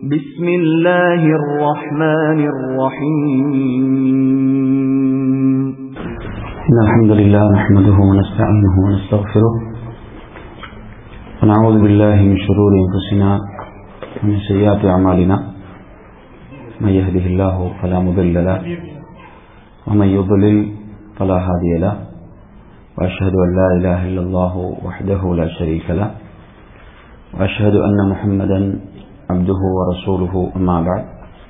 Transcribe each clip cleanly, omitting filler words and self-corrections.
بسم الله الرحمن الرحيم. إن الحمد لله نحمده ونستعينه ونستغفره ونعوذ بالله من شرور أنفسنا ومن سيئات أعمالنا من يهده الله فلا مضل له ومن يضلل فلا هادي له وأشهد أن لا إله إلا الله وحده لا شريك له وأشهد أن محمدا عبده ورسوله أما بعد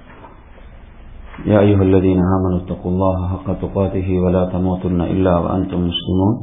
يا أيها الذين آمنوا اتقوا الله حق تقاته ولا تموتن إلا وأنتم مسلمون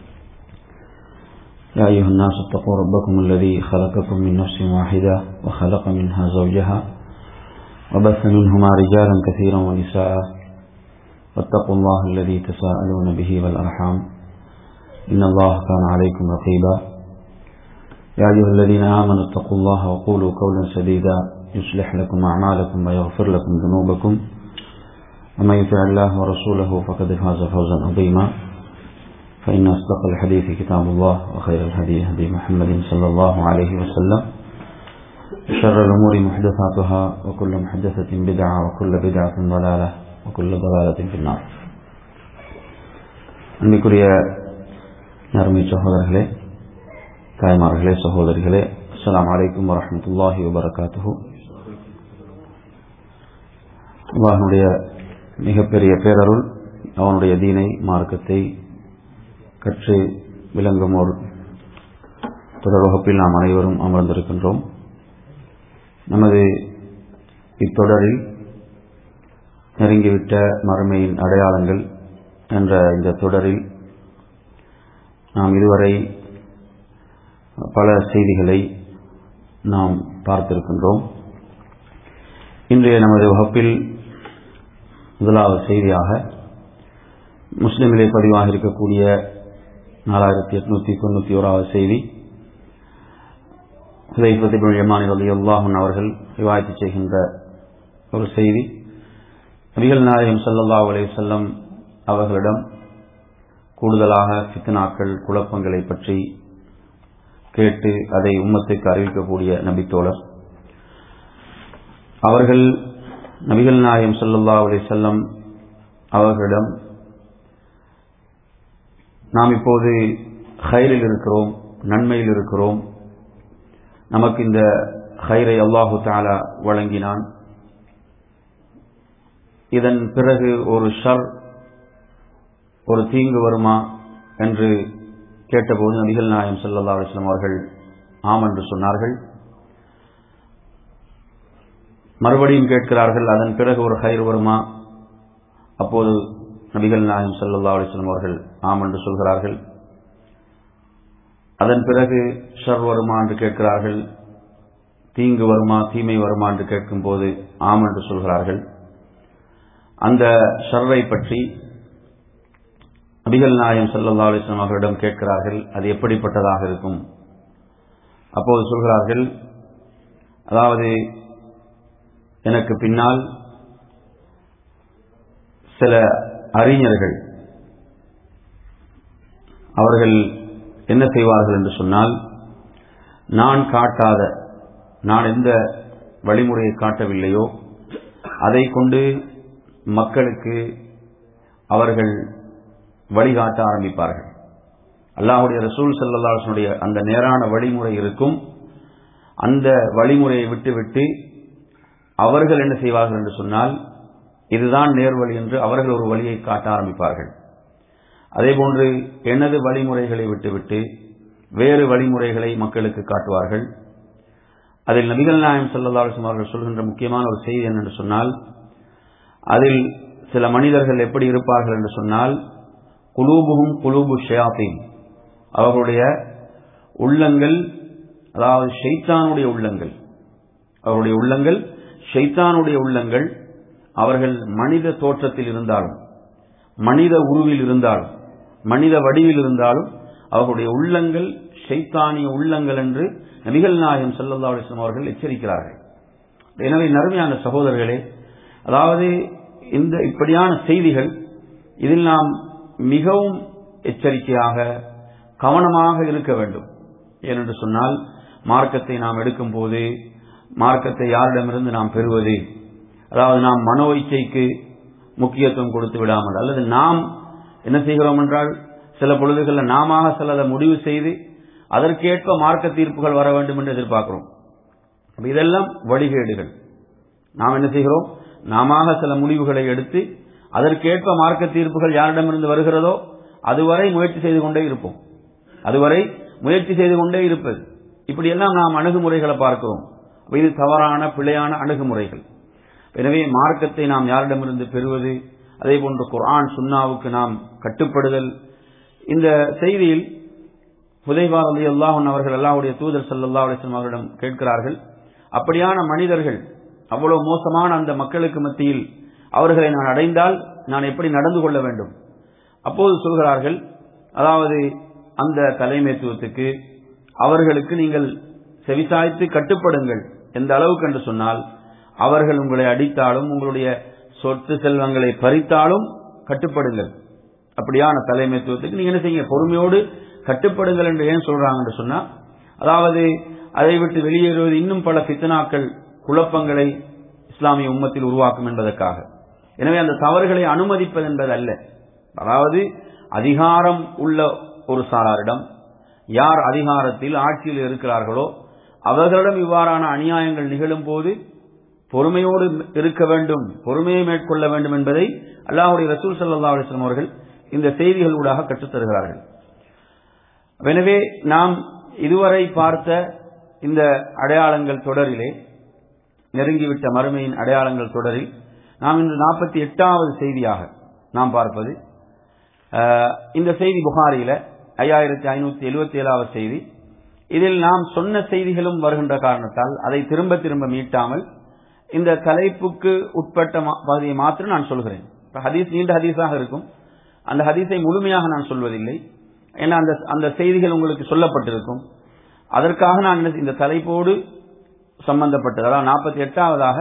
يا أيها الناس اتقوا ربكم الذي خلقكم من نفس واحدة وخلق منها زوجها وبث منهما رجالا كثيرا ونساء واتقوا الله الذي تساءلون به والأرحام إن الله كان عليكم رقيبا يا أيها الذين آمنوا اتقوا الله وقولوا قولا سديدا يصلح لكم أعمالكم ويغفر لكم ذنوبكم ومن يطع الله ورسوله فقد فاز فوزا عظيما فإن أصدق الحديث كتاب الله وخير الهدي هدي محمد صلى الله عليه وسلم شر الأمور محدثاتها وكل محدثة بدعة وكل بدعة ضلالة وكل ضلالة في النار. அன்பிற்குரிய நறுமை சகோதரர்களே, தாய்மார்களே, சகோதரிகளே, அஸ்ஸலாமு அலைக்கும் வரஹ்மத்துல்லாஹி வபரகாத்துஹு. அல்லாஹ்வுடைய மிகப்பெரிய பேரருள், அவனுடைய தீனை, மார்க்கத்தை கற்று விளங்கும் ஒரு தொடர் வகுப்பில் நாம் அனைவரும் அமர்ந்திருக்கின்றோம். நமது இத்தொடரில் நெருங்கிவிட்ட மறுமையின் அடையாளங்கள் என்ற இந்த தொடரில் நாம் இதுவரை பல செய்திகளை நாம் பார்த்திருக்கின்றோம். இன்றைய நமது வகுப்பில் முதலாவது செய்தியாக முஸ்லிமிலே பதிவாக இருக்கக்கூடிய 4891வது செய்தி, ஹுதைஃபா இப்னு யமான் ரலியல்லாஹு அன்ஹு அவர்கள் ரிவாயத் செய்கின்ற ஒரு செய்தி. நபிகள் நாயகம் ஸல்லல்லாஹு அலைஹி வஸல்லம் அவர்களிடம் கூடுதலாக ஃபித்னாக்கள், குழப்பங்களை பற்றி கேட்டு அதை உம்மத்துக்கு அறிவிக்கக்கூடிய நபித்தோழர் அவர்கள் நபிகள் நாயகம் ஸல்லல்லாஹு அலைஹி வஸல்லம் அவர்களிடம், நாம் இப்போது ஹைரில் இருக்கிறோம், நன்மையில் இருக்கிறோம், நமக்கு இந்த ஹைரை அல்லாஹு தஆலா வழங்கினான், இதன் பிறகு ஒரு ஷர், ஒரு தீங்கு வருமா என்று கேட்டபோது நபிகள் நாயகம் ஸல்லல்லாஹு அலைஹி வஸல்லம் அவர்கள் ஆம் என்று சொன்னார்கள். மறுபடியும் கேட்கிறார்கள், அதன் பிறகு ஒரு ஹைர் வருமா? அப்போது நபிகள் நாயகம் ஸல்லல்லாஹு அலைஹி வஸல்லம் அவர்கள் ஆம் என்று சொல்கிறார்கள். அதன் பிறகு ஷர் வருமா என்று கேட்கிறார்கள், தீங்கு வருமா, தீமை வருமா என்று கேட்கும் போது ஆம் என்று சொல்கிறார்கள். அந்த ஷர்ரை பற்றி நபிகள் நாயகம் ஸல்லல்லாஹு அலைஹி வஸல்லம் அவர்களிடம் கேட்கிறார்கள், அது எப்படிப்பட்டதாக இருக்கும்? அப்போது சொல்கிறார்கள், அதாவது எனக்கு பின்னால் சில அறிஞர்கள், அவர்கள் என்ன செய்வார்கள் என்று சொன்னால், நான் காட்டாத, நான் எந்த வழிமுறையை காட்டவில்லையோ அதை கொண்டு மக்களுக்கு அவர்கள் வழிகாட்ட ஆரம்பிப்பார்கள். அல்லாஹ்வுடைய ரசூல் ஸல்லல்லாஹு அலைஹி வஸல்லம் அந்த நேரான வழிமுறை இருக்கும், அந்த வழிமுறையை விட்டுவிட்டு அவர்கள் என்ன செய்வார்கள் என்று சொன்னால், இதுதான் நேர்வழி என்று அவர்கள் ஒரு வழியை காட்ட ஆரம்பிப்பார்கள். அதேபோன்று எனது வழிமுறைகளை விட்டுவிட்டு வேறு வழிமுறைகளை மக்களுக்கு காட்டுவார்கள். அதில் நபிகள் நாயகம் ஸல்லல்லாஹு அலைஹி வஸல்லம் அவர்கள் சொல்கின்ற முக்கியமான ஒரு செய்தி என்னென்று சொன்னால், அதில் சில மனிதர்கள் எப்படி இருப்பார்கள் என்று சொன்னால், குலூபுஹும் குலூபு ஷயாத்தீன், அவர்களுடைய உள்ளங்கள், அதாவது ஷைத்தானுடைய உள்ளங்கள், அவருடைய உள்ளங்கள் ஷைத்தானுடைய உள்ளங்கள். அவர்கள் மனித தோற்றத்தில் இருந்தாலும், மனித உருவில் இருந்தாலும், மனித வடிவில் இருந்தாலும் அவர்களுடைய உள்ளங்கள் ஷைத்தானிய உள்ளங்கள் என்று நபிகள் நாயகம் ஸல்லல்லாஹு அலைஹி வஸல்லம் அவர்கள் எச்சரிக்கிறார்கள். எனவே நறுமையான சகோதரர்களே, அதாவது இந்த இப்படியான செய்திகள், இதில் நாம் மிகவும் எச்சரிக்கையாக கவனமாக இருக்க வேண்டும். ஏனென்று சொன்னால், மார்க்கத்தை நாம் எடுக்கும் போது மார்க்கத்தை யாரிடமிருந்து நாம் பெறுவது, அதாவது நாம் மனோ இச்சைக்கு முக்கியத்துவம் கொடுத்து விடாமல், அல்லது நாம் என்ன செய்கிறோம் என்றால் சில பொழுதுகளில் நாம சிலதை முடிவு செய்து அதற்கேற்ப மார்க்க தீர்ப்புகள் வர வேண்டும் என்று எதிர்பார்க்கிறோம். இதெல்லாம் வழிகேடுகள். நாம் என்ன செய்கிறோம், நாம சில முடிவுகளை எடுத்து அதற்கேற்ப மார்க்க தீர்ப்புகள் யாரிடமிருந்து வருகிறதோ அதுவரை முயற்சி செய்து கொண்டே இருப்போம். அதுவரை முயற்சி செய்து கொண்டே இருப்பது, இப்படியெல்லாம் நாம் அணுகுமுறைகளை பார்க்கிறோம். இது தவறான பிழையான அணுகுமுறைகள். எனவே மார்க்கத்தை நாம் யாரிடமிருந்து பெறுவது, அதே போன்று குர்ஆன் சுன்னாவுக்கு நாம் கட்டுப்படுதல். இந்த செய்தியில் ஹுதைபா ரலியல்லாஹு அன்ஹு அவர்கள் அல்லாஹ்வுடைய தூதர் ஸல்லல்லாஹு அலைஹி வஸல்லம் அவர்களிடம் கேட்கிறார்கள், அப்படியான மனிதர்கள், அவ்வளவு மோசமான அந்த மக்களுக்கு மத்தியில் அவர்களை நான் அடைந்தால் நான் எப்படி நடந்து கொள்ள வேண்டும்? அப்போது சொல்கிறார்கள், அதாவது அந்த தலைமைத்துவத்துக்கு அவர்களுக்கு நீங்கள் செவிசாய்த்து கட்டுப்படுங்கள். எந்த அளவுக்கு என்று சொன்னால், அவர்கள் உங்களை அடித்தாலும் உங்களுடைய சொத்து செல்வங்களை பறித்தாலும் கட்டுப்படுங்கள். அப்படியான தலைமைத்துவத்துக்கு நீங்க என்ன செய்யுங்க, பொறுமையோடு கட்டுப்படுங்கள் என்று ஏன் சொல்றாங்க என்று சொன்னா, அதாவது அதை விட்டு வெளியேறுவது இன்னும் பல ஃபித்னாக்கள் குழப்பங்களை இஸ்லாமிய உம்மத்தில் உருவாக்கும் என்பதற்காக. எனவே அந்த தவறுகளை அனுமதிப்பது என்பது அல்ல. அதாவது அதிகாரம் உள்ள ஒரு சாராரிடம், யார் அதிகாரத்தில் ஆட்சியில் இருக்கிறார்களோ அவர்களிடம் இவ்வாறான அநியாயங்கள் நிகழும் போது பொறுமையோடு இருக்க வேண்டும், பொறுமையை மேற்கொள்ள வேண்டும் என்பதை அல்லாஹ்வுடைய ரசூல் ஸல்லல்லாஹு அலைஹி வஸல்லம் அவர்கள் இந்த செய்திகளூடாக கற்றுத் தருகிறார்கள். எனவே நாம் இதுவரை பார்த்த இந்த அடையாளங்கள் தொடரிலே, நெருங்கிவிட்ட மறுமையின் அடையாளங்கள் தொடரில் நாம் இன்று 48வது செய்தியாக நாம் பார்ப்பது, இந்த செய்தி புகாரியில 5577வது செய்தி. இதில் நாம் சொன்ன செய்திகளும் வருகின்ற காரணத்தால் அதை திரும்ப திரும்ப மீட்டாமல் இந்த தலைப்புக்கு உட்பட்ட பகுதியை மாத்திரம் நான் சொல்கிறேன். ஹதீஸ் நீண்ட ஹதீஸாக இருக்கும், அந்த ஹதீஸை முழுமையாக நான் சொல்வதில்லை. ஏன்னா அந்த செய்திகள் உங்களுக்கு சொல்லப்பட்டிருக்கும். அதற்காக நான் இந்த தலைப்போடு சம்பந்தப்பட்டது, அதாவது 48வதாக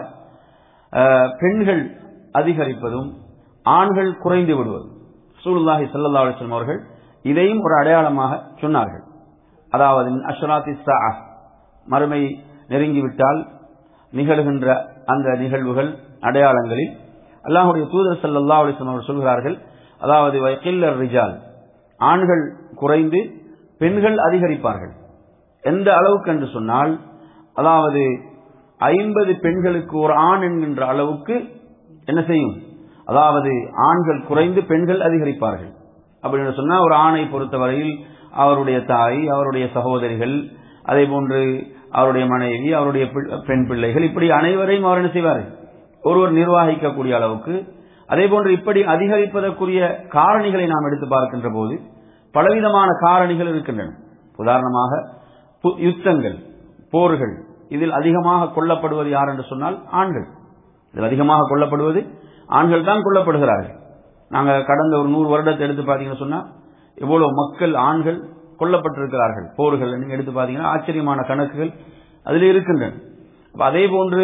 பெண்கள் அதிகரிப்பதும் ஆண்கள் குறைந்து விடுவதும். ரசூலுல்லாஹி ஸல்லல்லாஹு அலைஹி வஸல்லம் அவர்கள் இதையும் ஒரு அடையாளமாக சொன்னார்கள். அதாவது அஷ்ராத்தி ஸாஅ, மறுமை நெருங்கிவிட்டால் நிகழ்கின்ற அந்த நிகழ்வுகள் அடையாளங்களில் அல்லாஹ்வுடைய தூதர் ஸல்லல்லாஹு அலைஹி வஸல்லம் அவர்கள் சொல்கிறார்கள், அதாவது வயகில்லர் ரிஜால், ஆண்கள் குறைந்து பெண்கள் அதிகரிப்பார்கள். எந்த அளவுக்கு என்று சொன்னால், அதாவது 50 பெண்களுக்கு ஒரு ஆண் என்கின்ற அளவுக்கு என்ன செய்யும், அதாவது ஆண்கள் குறைந்து பெண்கள் அதிகரிப்பார்கள். அப்படின்னு சொன்னா, ஒரு ஆணை பொறுத்தவரையில் அவருடைய தாய், அவருடைய சகோதரிகள், அதே போன்று அவருடைய மனைவி, அவருடைய பெண் பிள்ளைகள், இப்படி அனைவரையும் அவர் என்ன செய்வார்கள், ஒருவர் நிர்வகிக்கக்கூடிய அளவுக்கு. அதே போன்று இப்படி அதிகரிப்பதற்குரிய காரணிகளை நாம் எடுத்து பார்க்கின்ற போது பலவிதமான காரணிகள் இருக்கின்றன. உதாரணமாக யுத்தங்கள், போர்கள், இதில் அதிகமாக கொல்லப்படுவது யார் என்று சொன்னால் ஆண்கள். இதில் அதிகமாக கொல்லப்படுவது ஆண்கள் தான் கொல்லப்படுகிறார்கள். நாங்க கடந்த ஒரு 100 வருடத்தை எடுத்து பார்த்தீங்கன்னு சொன்னா எவ்வளவு மக்கள் ஆண்கள் கொல்லப்பட்டிருக்கிறார்கள் போர்கள் நீங்க எடுத்து பார்த்தீங்கன்னா ஆச்சரியமான கணக்குகள் அதில் இருக்கின்றன. அதே போன்று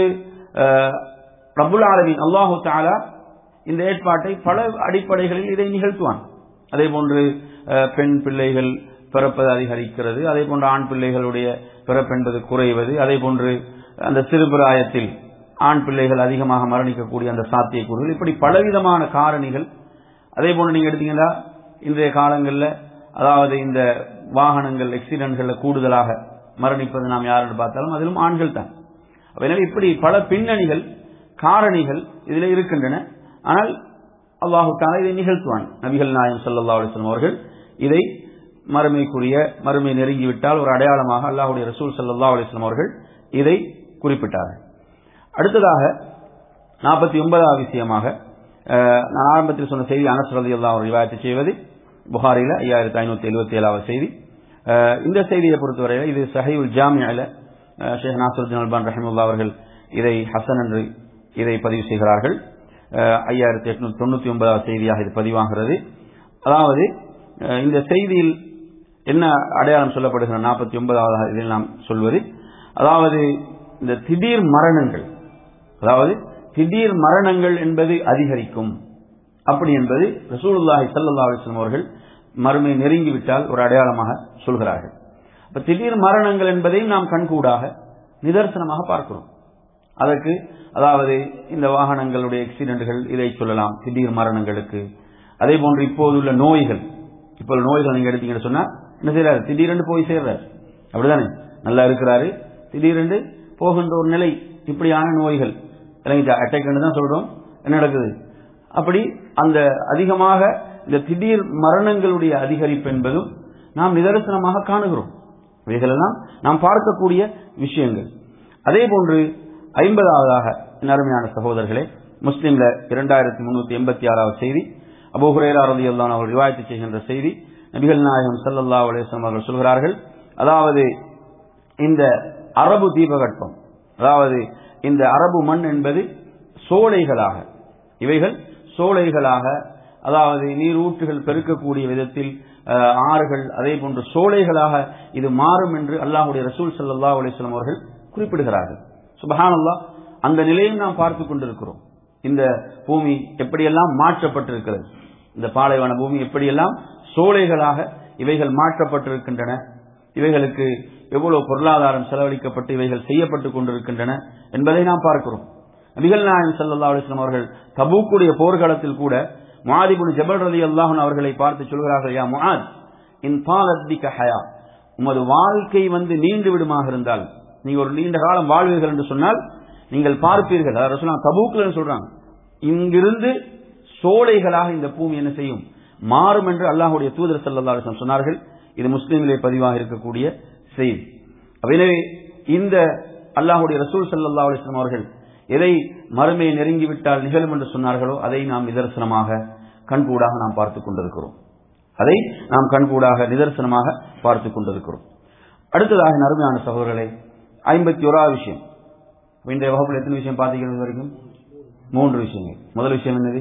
ரப்புல் ஆலமீன் அல்லாஹு தஆலா இந்த ஏற்பாட்டை பல அடிப்படைகளில் இதை நிகழ்த்துவான். அதே போன்று பெண் பிள்ளைகள் பிறப்பது அதிகரிக்கிறது, அதே போன்று ஆண் பிள்ளைகளுடைய பிறப்பு என்பது குறைவது, அதே போன்று அந்த சிறுபிராயத்தில் ஆண் பிள்ளைகள் அதிகமாக மரணிக்கக்கூடிய அந்த சாத்தியக்கூறுகள், இப்படி பலவிதமான காரணிகள். அதே போன்று நீங்க எடுத்தீங்கன்னா இன்றைய காலங்களில், அதாவது இந்த வாகனங்கள் ஆக்சிடென்ட்களில் கூடுதலாக மரணிப்பது நாம் யாருன்னு பார்த்தாலும் அதிலும் ஆண்கள் தான். எனவே இப்படி பல பின்னணிகள், காரணிகள் இதில் இருக்கின்றன. ஆனால் அல்லாஹு தஆலா இதை நிகழ்த்துவான். நபிகள் நாயகம் ஸல்லல்லாஹு அலைஹி வஸல்லம் அவர்கள் இதை மறுமை நெருங்கிவிட்டால் ஒரு அடையாளமாக அல்லாஹ்வுடைய ரசூல் ஸல்லல்லாஹு அலைஹி வஸல்லம் அவர்கள் இதை குறிப்பிட்டார்கள். அடுத்ததாக 49வது விஷயமாக நான் ஆரம்பத்தில் சொன்ன செய்தி, அனஸ் ரலியல்லாஹு அன்ஹு ரிவாயத் செய்வது புகாரில 5577வது செய்தி. இந்த செய்தியை பொறுத்தவரையில் இது சஹீஹுல் ஜாமிஅல ஷேக் நாஸிருத்தீன் அல்பானி ரஹிமஹுல்லாஹ் அவர்கள் இதை ஹசன் என்று இதை பதிவு செய்கிறார்கள். 5899வது செய்தியாக இது பதிவாகிறது. அதாவது இந்த செய்தியில் என்ன அடையாளம் சொல்லப்படுகிற 49வது இதில் நாம் சொல்வது, அதாவது இந்த திடீர் மரணங்கள், அதாவது திடீர் மரணங்கள் என்பது அதிகரிக்கும். அப்படி என்பது ரசூலுல்லாஹி ஸல்லல்லாஹு அலைஹி வஸல்லம் அவர்கள் மறுமை நெருங்கிவிட்டால் ஒரு அடையாளமாக சொல்கிறார்கள். அப்ப திடீர் மரணங்கள் என்பதையும் நாம் கண்கூடாக நிதர்சனமாக பார்க்கிறோம். அதற்கு அதாவது இந்த வாகனங்களுடைய ஆக்சிடென்ட்கள் இதை சொல்லலாம், திடீர் மரணங்களுக்கு. அதே போன்று இப்போதுள்ள நோய்கள், இப்போ நோய்கள் நீங்க எடுத்தீங்கன்னு சொன்னா என்ன செய்யறாரு, திடீரென்று போய் சேர்றாரு, அப்படிதானே? நல்லா இருக்கிறாரு, திடீரென்று போகின்ற ஒரு நிலை, இப்படியான நோய்கள் அட்டாக் தான் சொல்றோம். என்ன நடக்குது? அப்படி அந்த அதிகமாக இந்த திடீர் மரணங்களுடைய அதிகரிப்பு என்பதும் நாம் நிதர்சனமாக காணுகிறோம். இவைகளெல்லாம் நாம் பார்க்கக்கூடிய விஷயங்கள். அதே போன்று 50ஆவதாக அருமையான சகோதரர்களே, முஸ்லிம்ல 2386வது செய்தி, அபூ ஹுரைரா ரலியல்லாஹு அன்ஹு அவர்கள் ரிவாயத் செய்கின்ற செய்தி, நபிகள் நாயகம் ஸல்லல்லாஹு அலைஹி வஸல்லம் அவர்கள் சொல்கிறார்கள், அதாவது இந்த அரபு தீபகற்பம், அதாவது இந்த அரபு மண் என்பது சோலைகளாக, இவைகள் சோலைகளாக, அதாவது நீரூற்றுகள் பெருக்கக்கூடிய விதத்தில் ஆறுகள், அதே போன்று சோலைகளாக இது மாறும் என்று அல்லாஹ்வுடைய ரசூல் ஸல்லல்லாஹு அலைஹி வஸல்லம் அவர்கள் குறிப்பிடுகிறார்கள். சுப்ஹானல்லாஹ், அந்த நிலையை நாம் பார்த்துக் கொண்டிருக்கிறோம். இந்த பூமி எப்படியெல்லாம் மாற்றப்பட்டிருக்கிறது, இந்த பாலைவன பூமி எப்படியெல்லாம் சோலைகளாக இவைகள் மாற்றப்பட்டிருக்கின்றன, இவைகளுக்கு எவ்வளவு பொருளாதாரம் செலவழிக்கப்பட்டு இவைகள் செய்யப்பட்டுக் கொண்டிருக்கின்றன என்பதை நாம் பார்க்கிறோம். நபிகள் நாயகம் ஸல்லல்லாஹு அலைஹி வஸல்லம் அவர்கள் தபூக்குடைய போர்க்களத்தில் கூட முஆத் இப்னு ஜபல் ரலியல்லாஹு அன்ஹு அவர்களை பார்த்து சொல்கிறார்கள், யா முஆத், இன் தாலத் பிக ஹயா, உமது வாழ்க்கை நீண்டு விடுமாக இருந்தால், நீங்க ஒரு நீண்ட காலம் வாழ்வீர்கள் என்று சொன்னால் நீங்கள் பார்ப்பீர்கள். ரசூலுல்லாஹ் தபூக்ல சொல்றாங்க, இங்கிருந்து சோலைகளாக இந்த பூமி என்ன செய்யும், மாறும் என்று அல்லாஹ்வுடைய தூதர் ஸல்லல்லாஹு அலைஹி வஸல்லம் சொன்னார்கள். இது முஸ்லிமிலே பதிவாக இருக்கக்கூடிய செய்தி. எனவே இந்த அல்லாஹ்வுடைய ரசூல் ஸல்லல்லாஹு அலைஹி வஸல்லம் அவர்கள் எதை மறுமையை நெருங்கிவிட்டால் நிகழும் என்று சொன்னார்களோ அதை நாம் நிதர்சனமாக கண்கூடாக நாம் பார்த்துக் கொண்டிருக்கிறோம். அதை நாம் கண்கூடாக நிதர்சனமாக பார்த்துக் கொண்டிருக்கிறோம். அடுத்ததாக அருமையான சகோதரர்களே, 51வது விஷயம். இன்றைய வகுப்பில் எத்தனை விஷயம் பார்த்தீர்கள் வரைக்கும்? 3 விஷயங்கள். முதல் விஷயம் என்னது?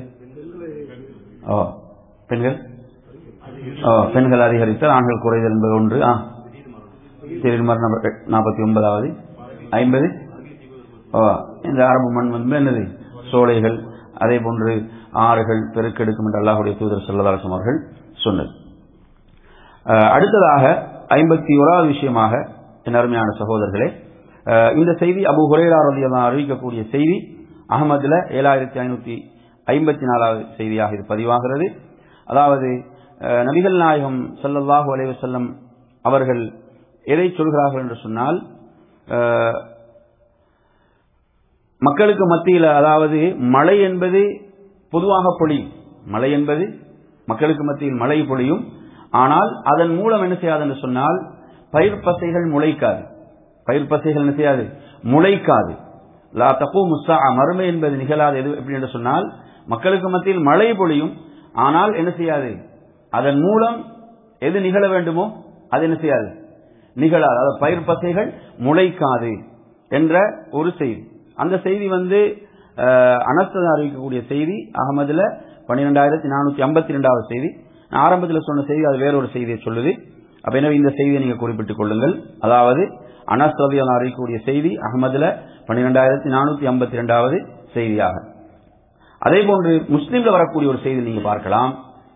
பெண்கள் அதிகரித்தல், ஆண்கள் குறைதல் என்பது ஒன்று. திடீர் மரணம் 49வது. 50 இந்த அரபு மண் என்னது, சோலைகள், அதே போன்று ஆறுகள் பெருக்கெடுக்கும் என்று அல்லாஹ்வுடைய தூதர் ஸல்லல்லாஹு அலைஹி வஸல்லம் அவர்கள் சொன்னது. அடுத்ததாக 51வது விஷயமாக என் அருமையான சகோதரர்களே, இந்த செய்தி அபூ ஹுரைரா ரலியல்லாஹு அன்ஹு அறிவிக்கக்கூடிய செய்தி. அஹ்மதுல 7554வது செய்தியாக இது பதிவாகிறது. அதாவது நபிகள் நாயகம் ஸல்லல்லாஹு அலைஹி வஸல்லம் அவர்கள் எதை சொல்கிறார்கள் என்று சொன்னால், மக்களுக்கு மத்தியில், அதாவது மழை என்பது பொதுவாக பொழியும், மழை என்பது மக்களுக்கு மத்தியில் மழை பொழியும். ஆனால் அதன் மூலம் என்ன செய்யாது என்று சொன்னால் பயிர் பசைகள் முளைக்காது. பயிர் பசைகள் என்ன செய்யாது, முளைக்காது. லா தகூமு ஸாஅ, மறுமை என்பது நிகழாது. எது எப்படி என்று சொன்னால் மக்களுக்கு மத்தியில் மழை பொழியும், ஆனால் என்ன செய்யாது, அதன் மூலம் எது நிகழ வேண்டுமோ அது என்ன செய்யாது, நிகழாது. அதாவது பயிர் பசைகள் முளைக்காது என்ற ஒரு செய்தி. அந்த செய்தி அனஸ் அறிவிக்கக்கூடிய செய்தி. அஹ்மதுல 12452வது செய்தி. ஆரம்பத்தில் சொன்ன செய்தி அது வேறொரு செய்தியை சொல்லுது. அப்ப எனவே இந்த செய்தியை நீங்க குறிப்பிட்டுக் கொள்ளுங்கள். அதாவது அனஸ் ரலியல்லாஹு அறிவிக்கக்கூடிய செய்தி அஹ்மதுல 12452வது செய்தியாக. அதே போன்று முஸ்லிம்ல வரக்கூடிய ஒரு செய்தி நீங்க பார்க்கலாம்,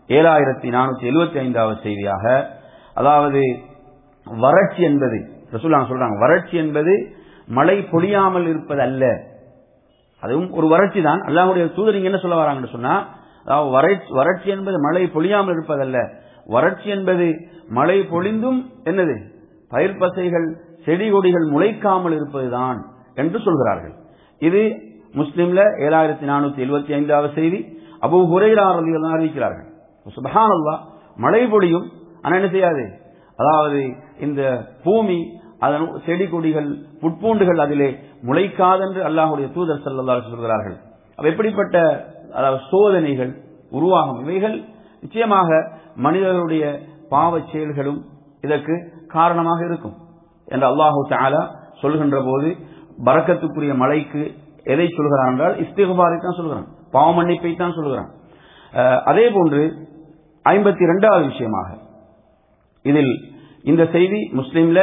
7475வது செய்தியாக. அதாவது வறட்சி என்பது, ரசூலுல்லாஹ் சொல்றாங்க, வறட்சி என்பது மழை பொழியாமல் இருப்பது அல்ல, அதுவும் ஒரு வறட்சி தான். அல்லாஹ்வுடைய தூதர் இங்க என்ன சொல்ல வராங்கன்னு சொன்னா, வறட்சி என்பது மழை பொழியாமல் இருப்பதல்ல, வறட்சி என்பது மழை பொழிந்தும் என்னது, பயிர் பசைகள் செடி கொடிகள் முளைக்காமல் இருப்பதுதான் என்று சொல்கிறார்கள். இது முஸ்லிம்ல 7475வது செய்தி. அபூ ஹுரைரா ரலியல்லாஹு அன்ஹு அறிவிக்கிறார்கள், சுப்ஹானல்லாஹ், மழை பொழியும் ஆனா என்ன செய்யாது, அதாவது இந்த பூமி அதன் செடி கொடிகள் புட்பூண்டுகள் அதிலே முளைக்காதென்று அல்லாஹ்வுடைய தூதர் ஸல்லல்லாஹு அலைஹி வஸல்லம் சொல்கிறார்கள். எப்படிப்பட்ட அதாவது சோதனைகள் உருவாகும், இவைகள் நிச்சயமாக மனிதர்களுடைய பாவச் செயல்களும் இதற்கு காரணமாக இருக்கும் என்று அல்லாஹு தஆலா சொல்கின்ற போது பரக்கத்துக்குரிய மழைக்கு எதை சொல்கிறான் என்றால் இஸ்திக்பாரை தான் சொல்கிறான், பாவ மன்னிப்பை தான் சொல்கிறான். அதே போன்று 52வது விஷயமாக இதில் இந்த செய்தி முஸ்லிம்ல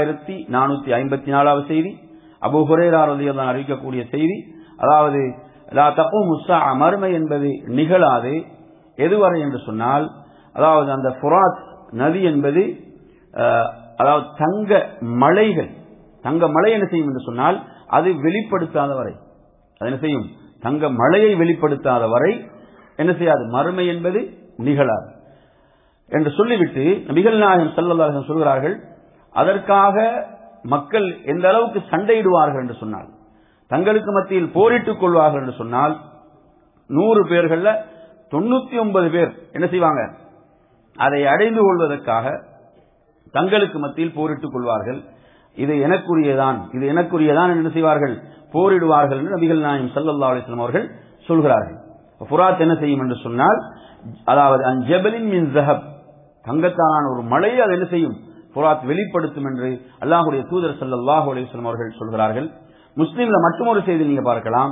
7454வது செய்தி, அபூ ஹுரைரா ரலியல்லாஹு அன்ஹு அறிவிக்கக்கூடிய செய்தி. அதாவது லா தகூமு ஸாஅ, மறுமை என்பது நிகழாது. எதுவரை என்று சொன்னால், அதாவது அந்த ஃபுராத் நதி என்பது அதாவது தங்க மலைகள், தங்க மலை என்ன செய்யும் என்று சொன்னால் அது வெளிப்படுத்தாத வரை, அது என்ன செய்யும், தங்க மழையை வெளிப்படுத்தாத வரை என்ன செய்யாது, மறுமை என்பது நிகழாது என்று சொல்லிவிட்டு நபிகள் நாயகம் ஸல்லல்லாஹு அலைஹி வஸல்லம் சொல்கிறார்கள், அதற்காக மக்கள் எந்த அளவுக்கு சண்டையிடுவார்கள் என்று சொன்னால், தங்களுக்கு மத்தியில் போரிட்டுக் கொள்வார்கள் என்று சொன்னால், 100 பேர்கள்ல 99 பேர் என்ன செய்வாங்க, அதை அடைந்து கொள்வதற்காக தங்களுக்கு மத்தியில் போரிட்டுக் கொள்வார்கள். இது எனக்குரியதான், இது எனக்குரியதான் என்ன செய்வார்கள், போரிடுவார்கள் என்று நபிகள் நாயகம் ஸல்லல்லாஹு அலைஹி வஸல்லம் அவர்கள் சொல்கிறார்கள். ஃபுராத் என்ன செய்யும் என்று சொன்னால், அதாவது அன்ஜபலின் மின் ஸஹப், தங்கத்தாலான ஒரு மழையை அது என்ன செய்யும், ஃபுராத் வெளிப்படுத்தும் என்று அல்லாஹ்வுடைய தூதர் ஸல்லல்லாஹு அலைஹி வஸல்லம் அவர்கள் சொல்கிறார்கள். முஸ்லிம்ல மற்றொரு செய்தி நீங்க பார்க்கலாம்,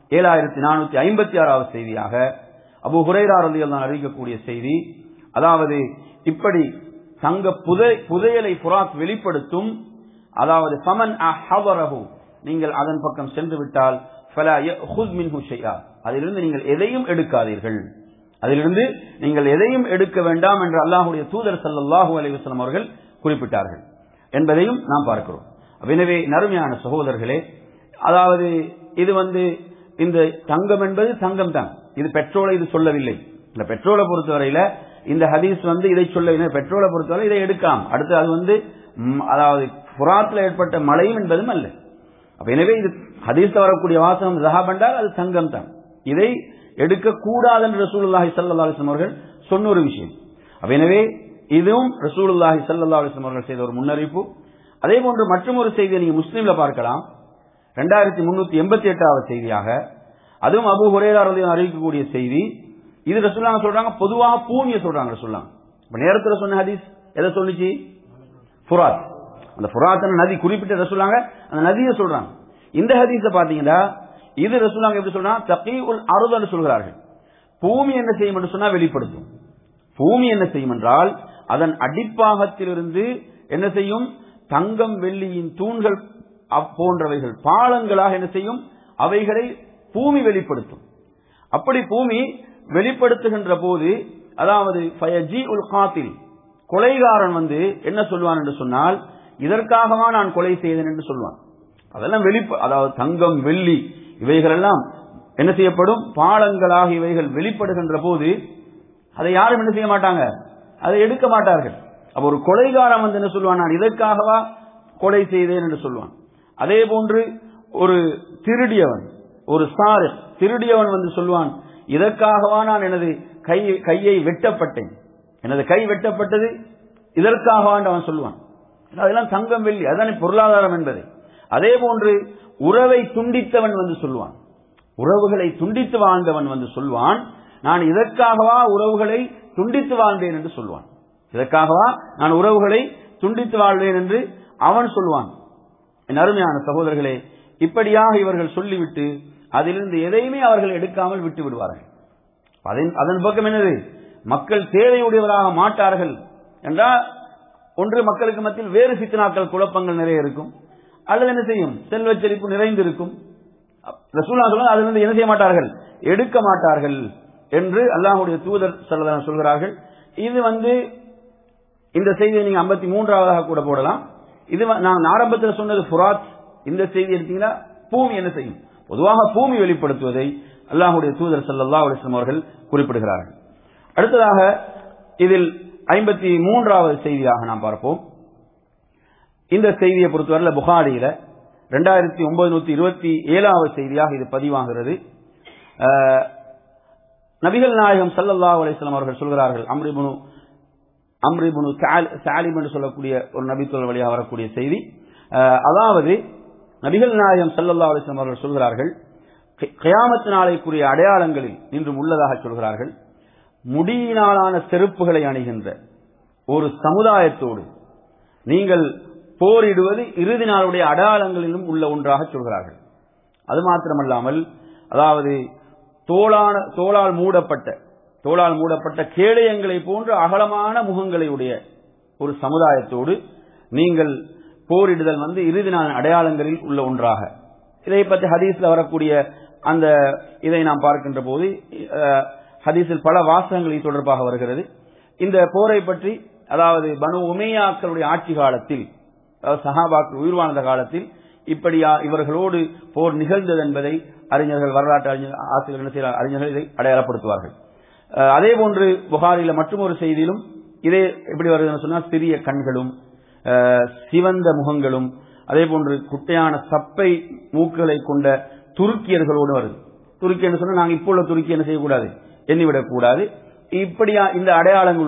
7456வது செய்தியாக அபூ ஹுரைரா ரலியல்லாஹு அன்ஹு அறிவிக்கக்கூடிய செய்தி. அதாவது இப்படி தங்க புதையலை ஃபுராத் வெளிப்படுத்தும். அதாவது ஃபமன் அஹவரஹு, நீங்கள் அதன் பக்கம் சென்று விட்டால் ஃபலா யஅஹுஸ் மின்ஹு ஷைஆ, அதிலிருந்து நீங்கள் எதையும் எடுக்காதீர்கள், அதிலிருந்து நீங்கள் எதையும் எடுக்க வேண்டாம் என்று அல்லாஹ்வுடைய தூதர் ஸல்லல்லாஹு அலைஹி வஸல்லம் அவர்கள் குறிப்பிட்டார்கள் என்பதையும் நாம் பார்க்கிறோம். எனவே நறுமையான சகோதரர்களே, அதாவது இது இந்த தங்கம் என்பது தங்கம் தான், இது பெட்ரோலை இது சொல்லவில்லை. இந்த பெட்ரோலை பொறுத்தவரையில இந்த ஹதீஸ் இதை சொல்லவில்லை. பெட்ரோலை பொறுத்தவரை இதை எடுக்கலாம். அடுத்து அது அதாவது ஃபுராத்ல ஏற்பட்ட மழையும் என்பதும் அல்ல. எனவே இது ஹதீஸ்ல வரக்கூடிய வாசகம் ஸஹாப் என்றால் அது தங்கம் தான், இதை எடுக்கக்கூடாது என்று ரசூலுல்லாஹி ஸல்லல்லாஹு அலைஹி வஸல்லம் அவர்கள் சொன்ன ஒரு விஷயம். எனவே இதுவும் ரசூலுல்லாஹி ஸல்லல்லாஹு அலைஹி வஸல்லம் அவர்கள் செய்த ஒரு முன்னறிவிப்பு. அதே போன்று மற்றொரு செய்தியை நீங்க முஸ்லிம்ல பார்க்கலாம், 2388வது செய்தியாக, அதுவும் அபூ ஹுரைரா ரலியல்லாஹு அன்ஹு அறிவிக்கக்கூடிய செய்தி. இது ரசூலுல்லாஹ் சொல்றாங்க, பொதுவாக பூமியை சொல்றாங்க ரசூலுல்லாஹ். இப்ப நேரத்தில் சொன்ன ஹதீஸ் எதை சொல்லிச்சு, ஃபுராத், அந்த ஃபுராத் நதி குறிப்பிட்ட ரசூலுல்லாஹ் அந்த நதியை சொல்றாங்க. இந்த ஹதீஸ பாத்தீங்கன்னா இது ரசூலுல்லாஹ் எப்படி சொல்றாங்க, தகீஉல் அர்த் என்று சொல்கிறார்கள். பூமி என்ன செய்யும் என்று சொன்னா வெளிப்படுத்தும். பூமி என்ன செய்யும் என்றால் அதன் அடிப்பாகத்திலிருந்து என்ன செய்யும், தங்கம் வெள்ளியின் தூண்கள் போன்றவைகள் பாலங்களாக என்ன செய்யும், அவைகளை பூமி வெளிப்படுத்தும். அப்படி பூமி வெளிப்படுத்துகின்ற போது, அதாவது ஃபயஜீஉல் காத்தில், கொலைகாரன் என்ன சொல்வான் என்று சொன்னால், இதற்காகவா நான் கொலை செய்தேன் என்று சொல்வான். அதெல்லாம் அதாவது தங்கம் வெள்ளி இவைகள் எல்லாம் என்ன செய்யப்படும், பாலங்களாக இவைகள் வெளிப்படுகின்ற போது அதை யாரும் என்ன செய்ய மாட்டாங்க, அதை எடுக்க மாட்டார்கள். அப்ப ஒரு கொலைகாரன் என்ன சொல்வான், நான் இதற்காகவா கொலை செய்தேன் என்று சொல்வான். அதே போன்று ஒரு திருடியவன், ஒரு திருடியவன் சொல்வான், இதற்காகவா நான் எனது கையை வெட்டப்பட்டேன், எனது கை வெட்டப்பட்டது இதற்காகவான் அவன் சொல்வான். அதெல்லாம் தங்கம் வெள்ளி, அதுதான் பொருளாதாரம் என்பது. அதே போன்று உறவை துண்டித்தவன் சொல்வான், உறவுகளை துண்டித்து வாழ்ந்தவன் சொல்வான், நான் இதற்காகவா உறவுகளை துண்டித்து வாழ்ந்தேன் என்று சொல்வான், இதற்காகவா நான் உறவுகளை துண்டித்து வாழ்வேன் என்று அவன் சொல்வான். என் அருமையான சகோதரர்களே, இப்படியாக இவர்கள் சொல்லிவிட்டு அதிலிருந்து எதையுமே அவர்கள் எடுக்காமல் விட்டு விடுவார்கள். அதன் பக்கம் என்னது, மக்கள் தேவையுடையவராக மாட்டார்கள் என்றால், ஒன்று மக்களுக்கு மத்தியில் வேறு ஃபித்னாக்கள் குழப்பங்கள் நிறைய இருக்கும், அல்லது என்ன செய்யும், செல்வ செழிப்பு நிறைந்திருக்கும். ரசூலுல்லாஹ் சொல்றாங்க, அதிலிருந்து என்ன செய்ய மாட்டார்கள், எடுக்க மாட்டார்கள் என்று அல்லாஹ்வுடைய தூதர் ஸல்லல்லாஹு அலைஹி சொல்கிறார்கள். இது இந்த செய்தியை நீங்க 53வது கூட போடலாம். இது நான் ஆரம்பத்தில் சொன்னது ஃபுராத். இந்த செய்தி எடுத்தீங்கன்னா பூமி என்ன செய்யும், பொதுவாக பூமி வெளிப்படுத்துவதை அல்லாஹ்வுடைய தூதர் ஸல்லல்லாஹு அலைஹி வஸல்லம் அவர்கள் குறிப்பிடுகிறார்கள். அடுத்ததாக இதில் 53வது செய்தியாக நாம் பார்ப்போம். இந்த செய்தியை பொறுத்தவரை புகாரியில 2927வது செய்தியாக இது பதிவாகிறது. நபிகள் நாயகம் ஸல்லல்லாஹு அலைஹி வஸல்லம் அவர்கள் சொல்கிறார்கள், அம்ர் இப்னு சாலிம் என்று சொல்லக்கூடிய ஒரு நபித்தோழர் வழியாக வரக்கூடிய செய்தி. அதாவது நபிகள் நாயகம் ஸல்லல்லாஹு அலைஹி வஸல்லம் அவர்கள் சொல்கிறார்கள், கியாமத் நாளைக்குரிய அடையாளங்களில் இன்றும் உள்ளதாக சொல்கிறார்கள், முடியினாலான செருப்புகளை அணிகின்ற ஒரு சமுதாயத்தோடு நீங்கள் போரிடுவது இறுதி நாளுடைய அடையாளங்களிலும் உள்ள ஒன்றாக சொல்கிறார்கள். அது மாத்திரமல்லாமல், அதாவது தோளால் மூடப்பட்ட கேடயங்களை போன்ற அகலமான முகங்களை உடைய ஒரு சமுதாயத்தோடு நீங்கள் போரிடுதல் இறுதி நாள் அடையாளங்களில் உள்ள ஒன்றாக. இதை பற்றி ஹதீஸ்ல வரக்கூடிய அந்த இதை நாம் பார்க்கின்ற போது ஹதீஸில் பல வாசகங்கள் தொடர்பாக வருகிறது. இந்த போரை பற்றி, அதாவது பனு உமையாக்களுடைய ஆட்சி காலத்தில், சஹாபாக்கள் உயிர் வாழ்ந்த காலத்தில் இப்படியா இவர்களோடு போர் நிகழ்ந்தது என்பதை அறிஞர்கள், வரலாற்று ஆசிரியர்கள், அறிஞர்கள் இதை அடையாளப்படுத்துவார்கள். அதே போன்று புகாரில மற்றொரு செய்தியிலும் இதே எப்படி வருதுன்னு சொன்னா, சிறிய கண்களும் சிவந்த முகங்களும் அதே போன்று குட்டையான சப்பை மூக்களை கொண்ட துருக்கியர்களோடு வருது. துருக்கி என்று சொன்னா நாங்கள் இப்போ உள்ள துருக்கி என்ன செய்யக்கூடாது, எண்ணிவிடக் கூடாது. இப்படியா இந்த அடையாளங்கள்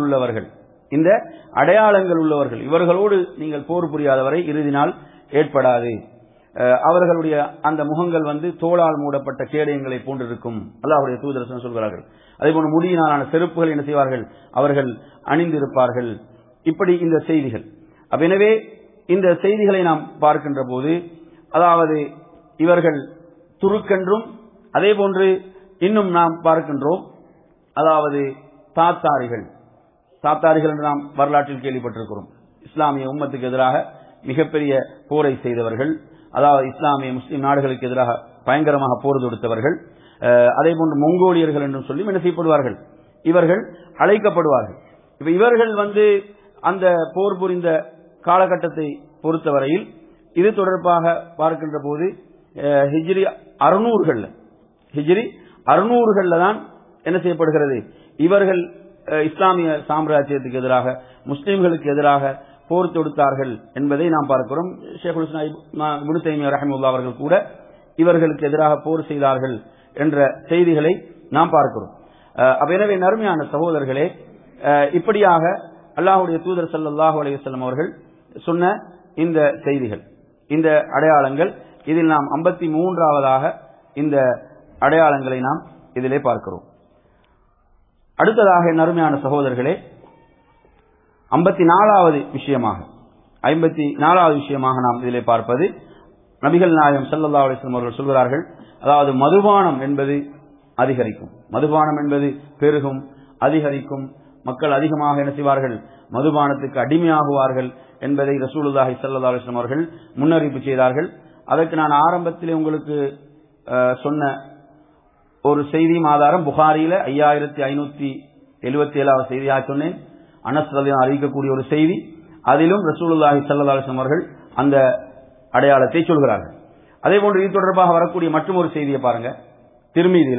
உள்ளவர்கள் இவர்களோடு நீங்கள் போர் புரியாதவரை இறுதி நாள் ஏற்படாது. அவர்களுடைய அந்த முகங்கள் தோளால் மூடப்பட்ட கேடயங்களை போன்றிருக்கும் அல்லாஹ்வுடைய தூதர் சொல்கிறார்கள். அதே போன்று முடியினாலான செருப்புகள் என்ன செய்வார்கள், அவர்கள் அணிந்திருப்பார்கள். இப்படி இந்த செய்திகள். எனவே இந்த செய்திகளை நாம் பார்க்கின்ற போது, அதாவது இவர்கள் துருக்கென்றும் அதே போன்று இன்னும் நாம் பார்க்கின்றோம், அதாவது தாத்தாரிகள் என்று நாம் வரலாற்றில் கேள்விப்பட்டிருக்கிறோம். இஸ்லாமிய உம்மத்துக்கு எதிராக மிகப்பெரிய போரை செய்தவர்கள், அதாவது இஸ்லாமிய முஸ்லிம் நாடுகளுக்கு எதிராக பயங்கரமாக போர் தொடுத்தவர்கள். அதே போன்று மொங்கோலியர்கள் என்றும் சொல்லி என்ன செய்யப்படுவார்கள், இவர்கள் அழைக்கப்படுவார்கள். இப்ப இவர்கள் அந்த போர் புரிந்த காலகட்டத்தை பொறுத்தவரையில் இது தொடர்பாக பார்க்கின்ற போது ஹிஜ்ரி 600 தான் என்ன செய்யப்படுகிறது, இவர்கள் இஸ்லாமிய சாம்ராஜ்யத்துக்கு எதிராக முஸ்லிம்களுக்கு எதிராக போர் தொடுத்தார்கள் என்பதை நாம் பார்க்கிறோம். ஷேகுல் இஸ்லாம் இப்னு தைமிய்யா ரஹிமஹுல்லாஹ் அவர்கள் கூட இவர்களுக்கு எதிராக போர் செய்தார்கள் என்ற செய்திகளை நாம் பார்க்கிறோம். எனவே நறுமையான சகோதரர்களே, இப்படியாக அல்லாஹ்வுடைய தூதர் ஸல்லல்லாஹு அலைஹி வஸல்லம் அவர்கள் சொன்ன இந்த செய்திகள், இந்த அடையாளங்கள், இதில் நாம் 53வது இந்த அடையாளங்களை நாம் இதிலே பார்க்கிறோம். அடுத்ததாக நறுமையான சகோதரர்களே, 54வது விஷயமாக நாம் இதிலே பார்ப்பது, நபிகள் நாயகம் ஸல்லல்லாஹு அலைஹி வஸல்லம் அவர்கள் சொல்கிறார்கள், அதாவது மதுபானம் என்பது அதிகரிக்கும், மதுபானம் என்பது பெருகும், அதிகரிக்கும், மக்கள் அதிகமாக என்ன செய்வார்கள், மதுபானத்துக்கு அடிமையாகுவார்கள் என்பதை ரசூலுல்லாஹி ஸல்லல்லாஹு அலைஹி வஸல்லம் அவர்கள் முன்னறிவிப்பு செய்தார்கள். அதற்கு நான் ஆரம்பத்திலே உங்களுக்கு சொன்ன ஒரு செய்தி ஆதாரம் புகாரியில 5577வது செய்தியாக சொன்னேன். அனஸ் ரலியல்லாஹு அறிவிக்கக்கூடிய ஒரு செய்தி, அதிலும் ரசூலுல்லாஹி ஸல்லல்லாஹு அலைஹி வஸல்லம் அவர்கள் அந்த அடையாளத்தை சொல்கிறார்கள். அதே போன்று இது தொடர்பாக வரக்கூடிய மற்றொரு செய்தியை பாருங்க, திர்மிதியில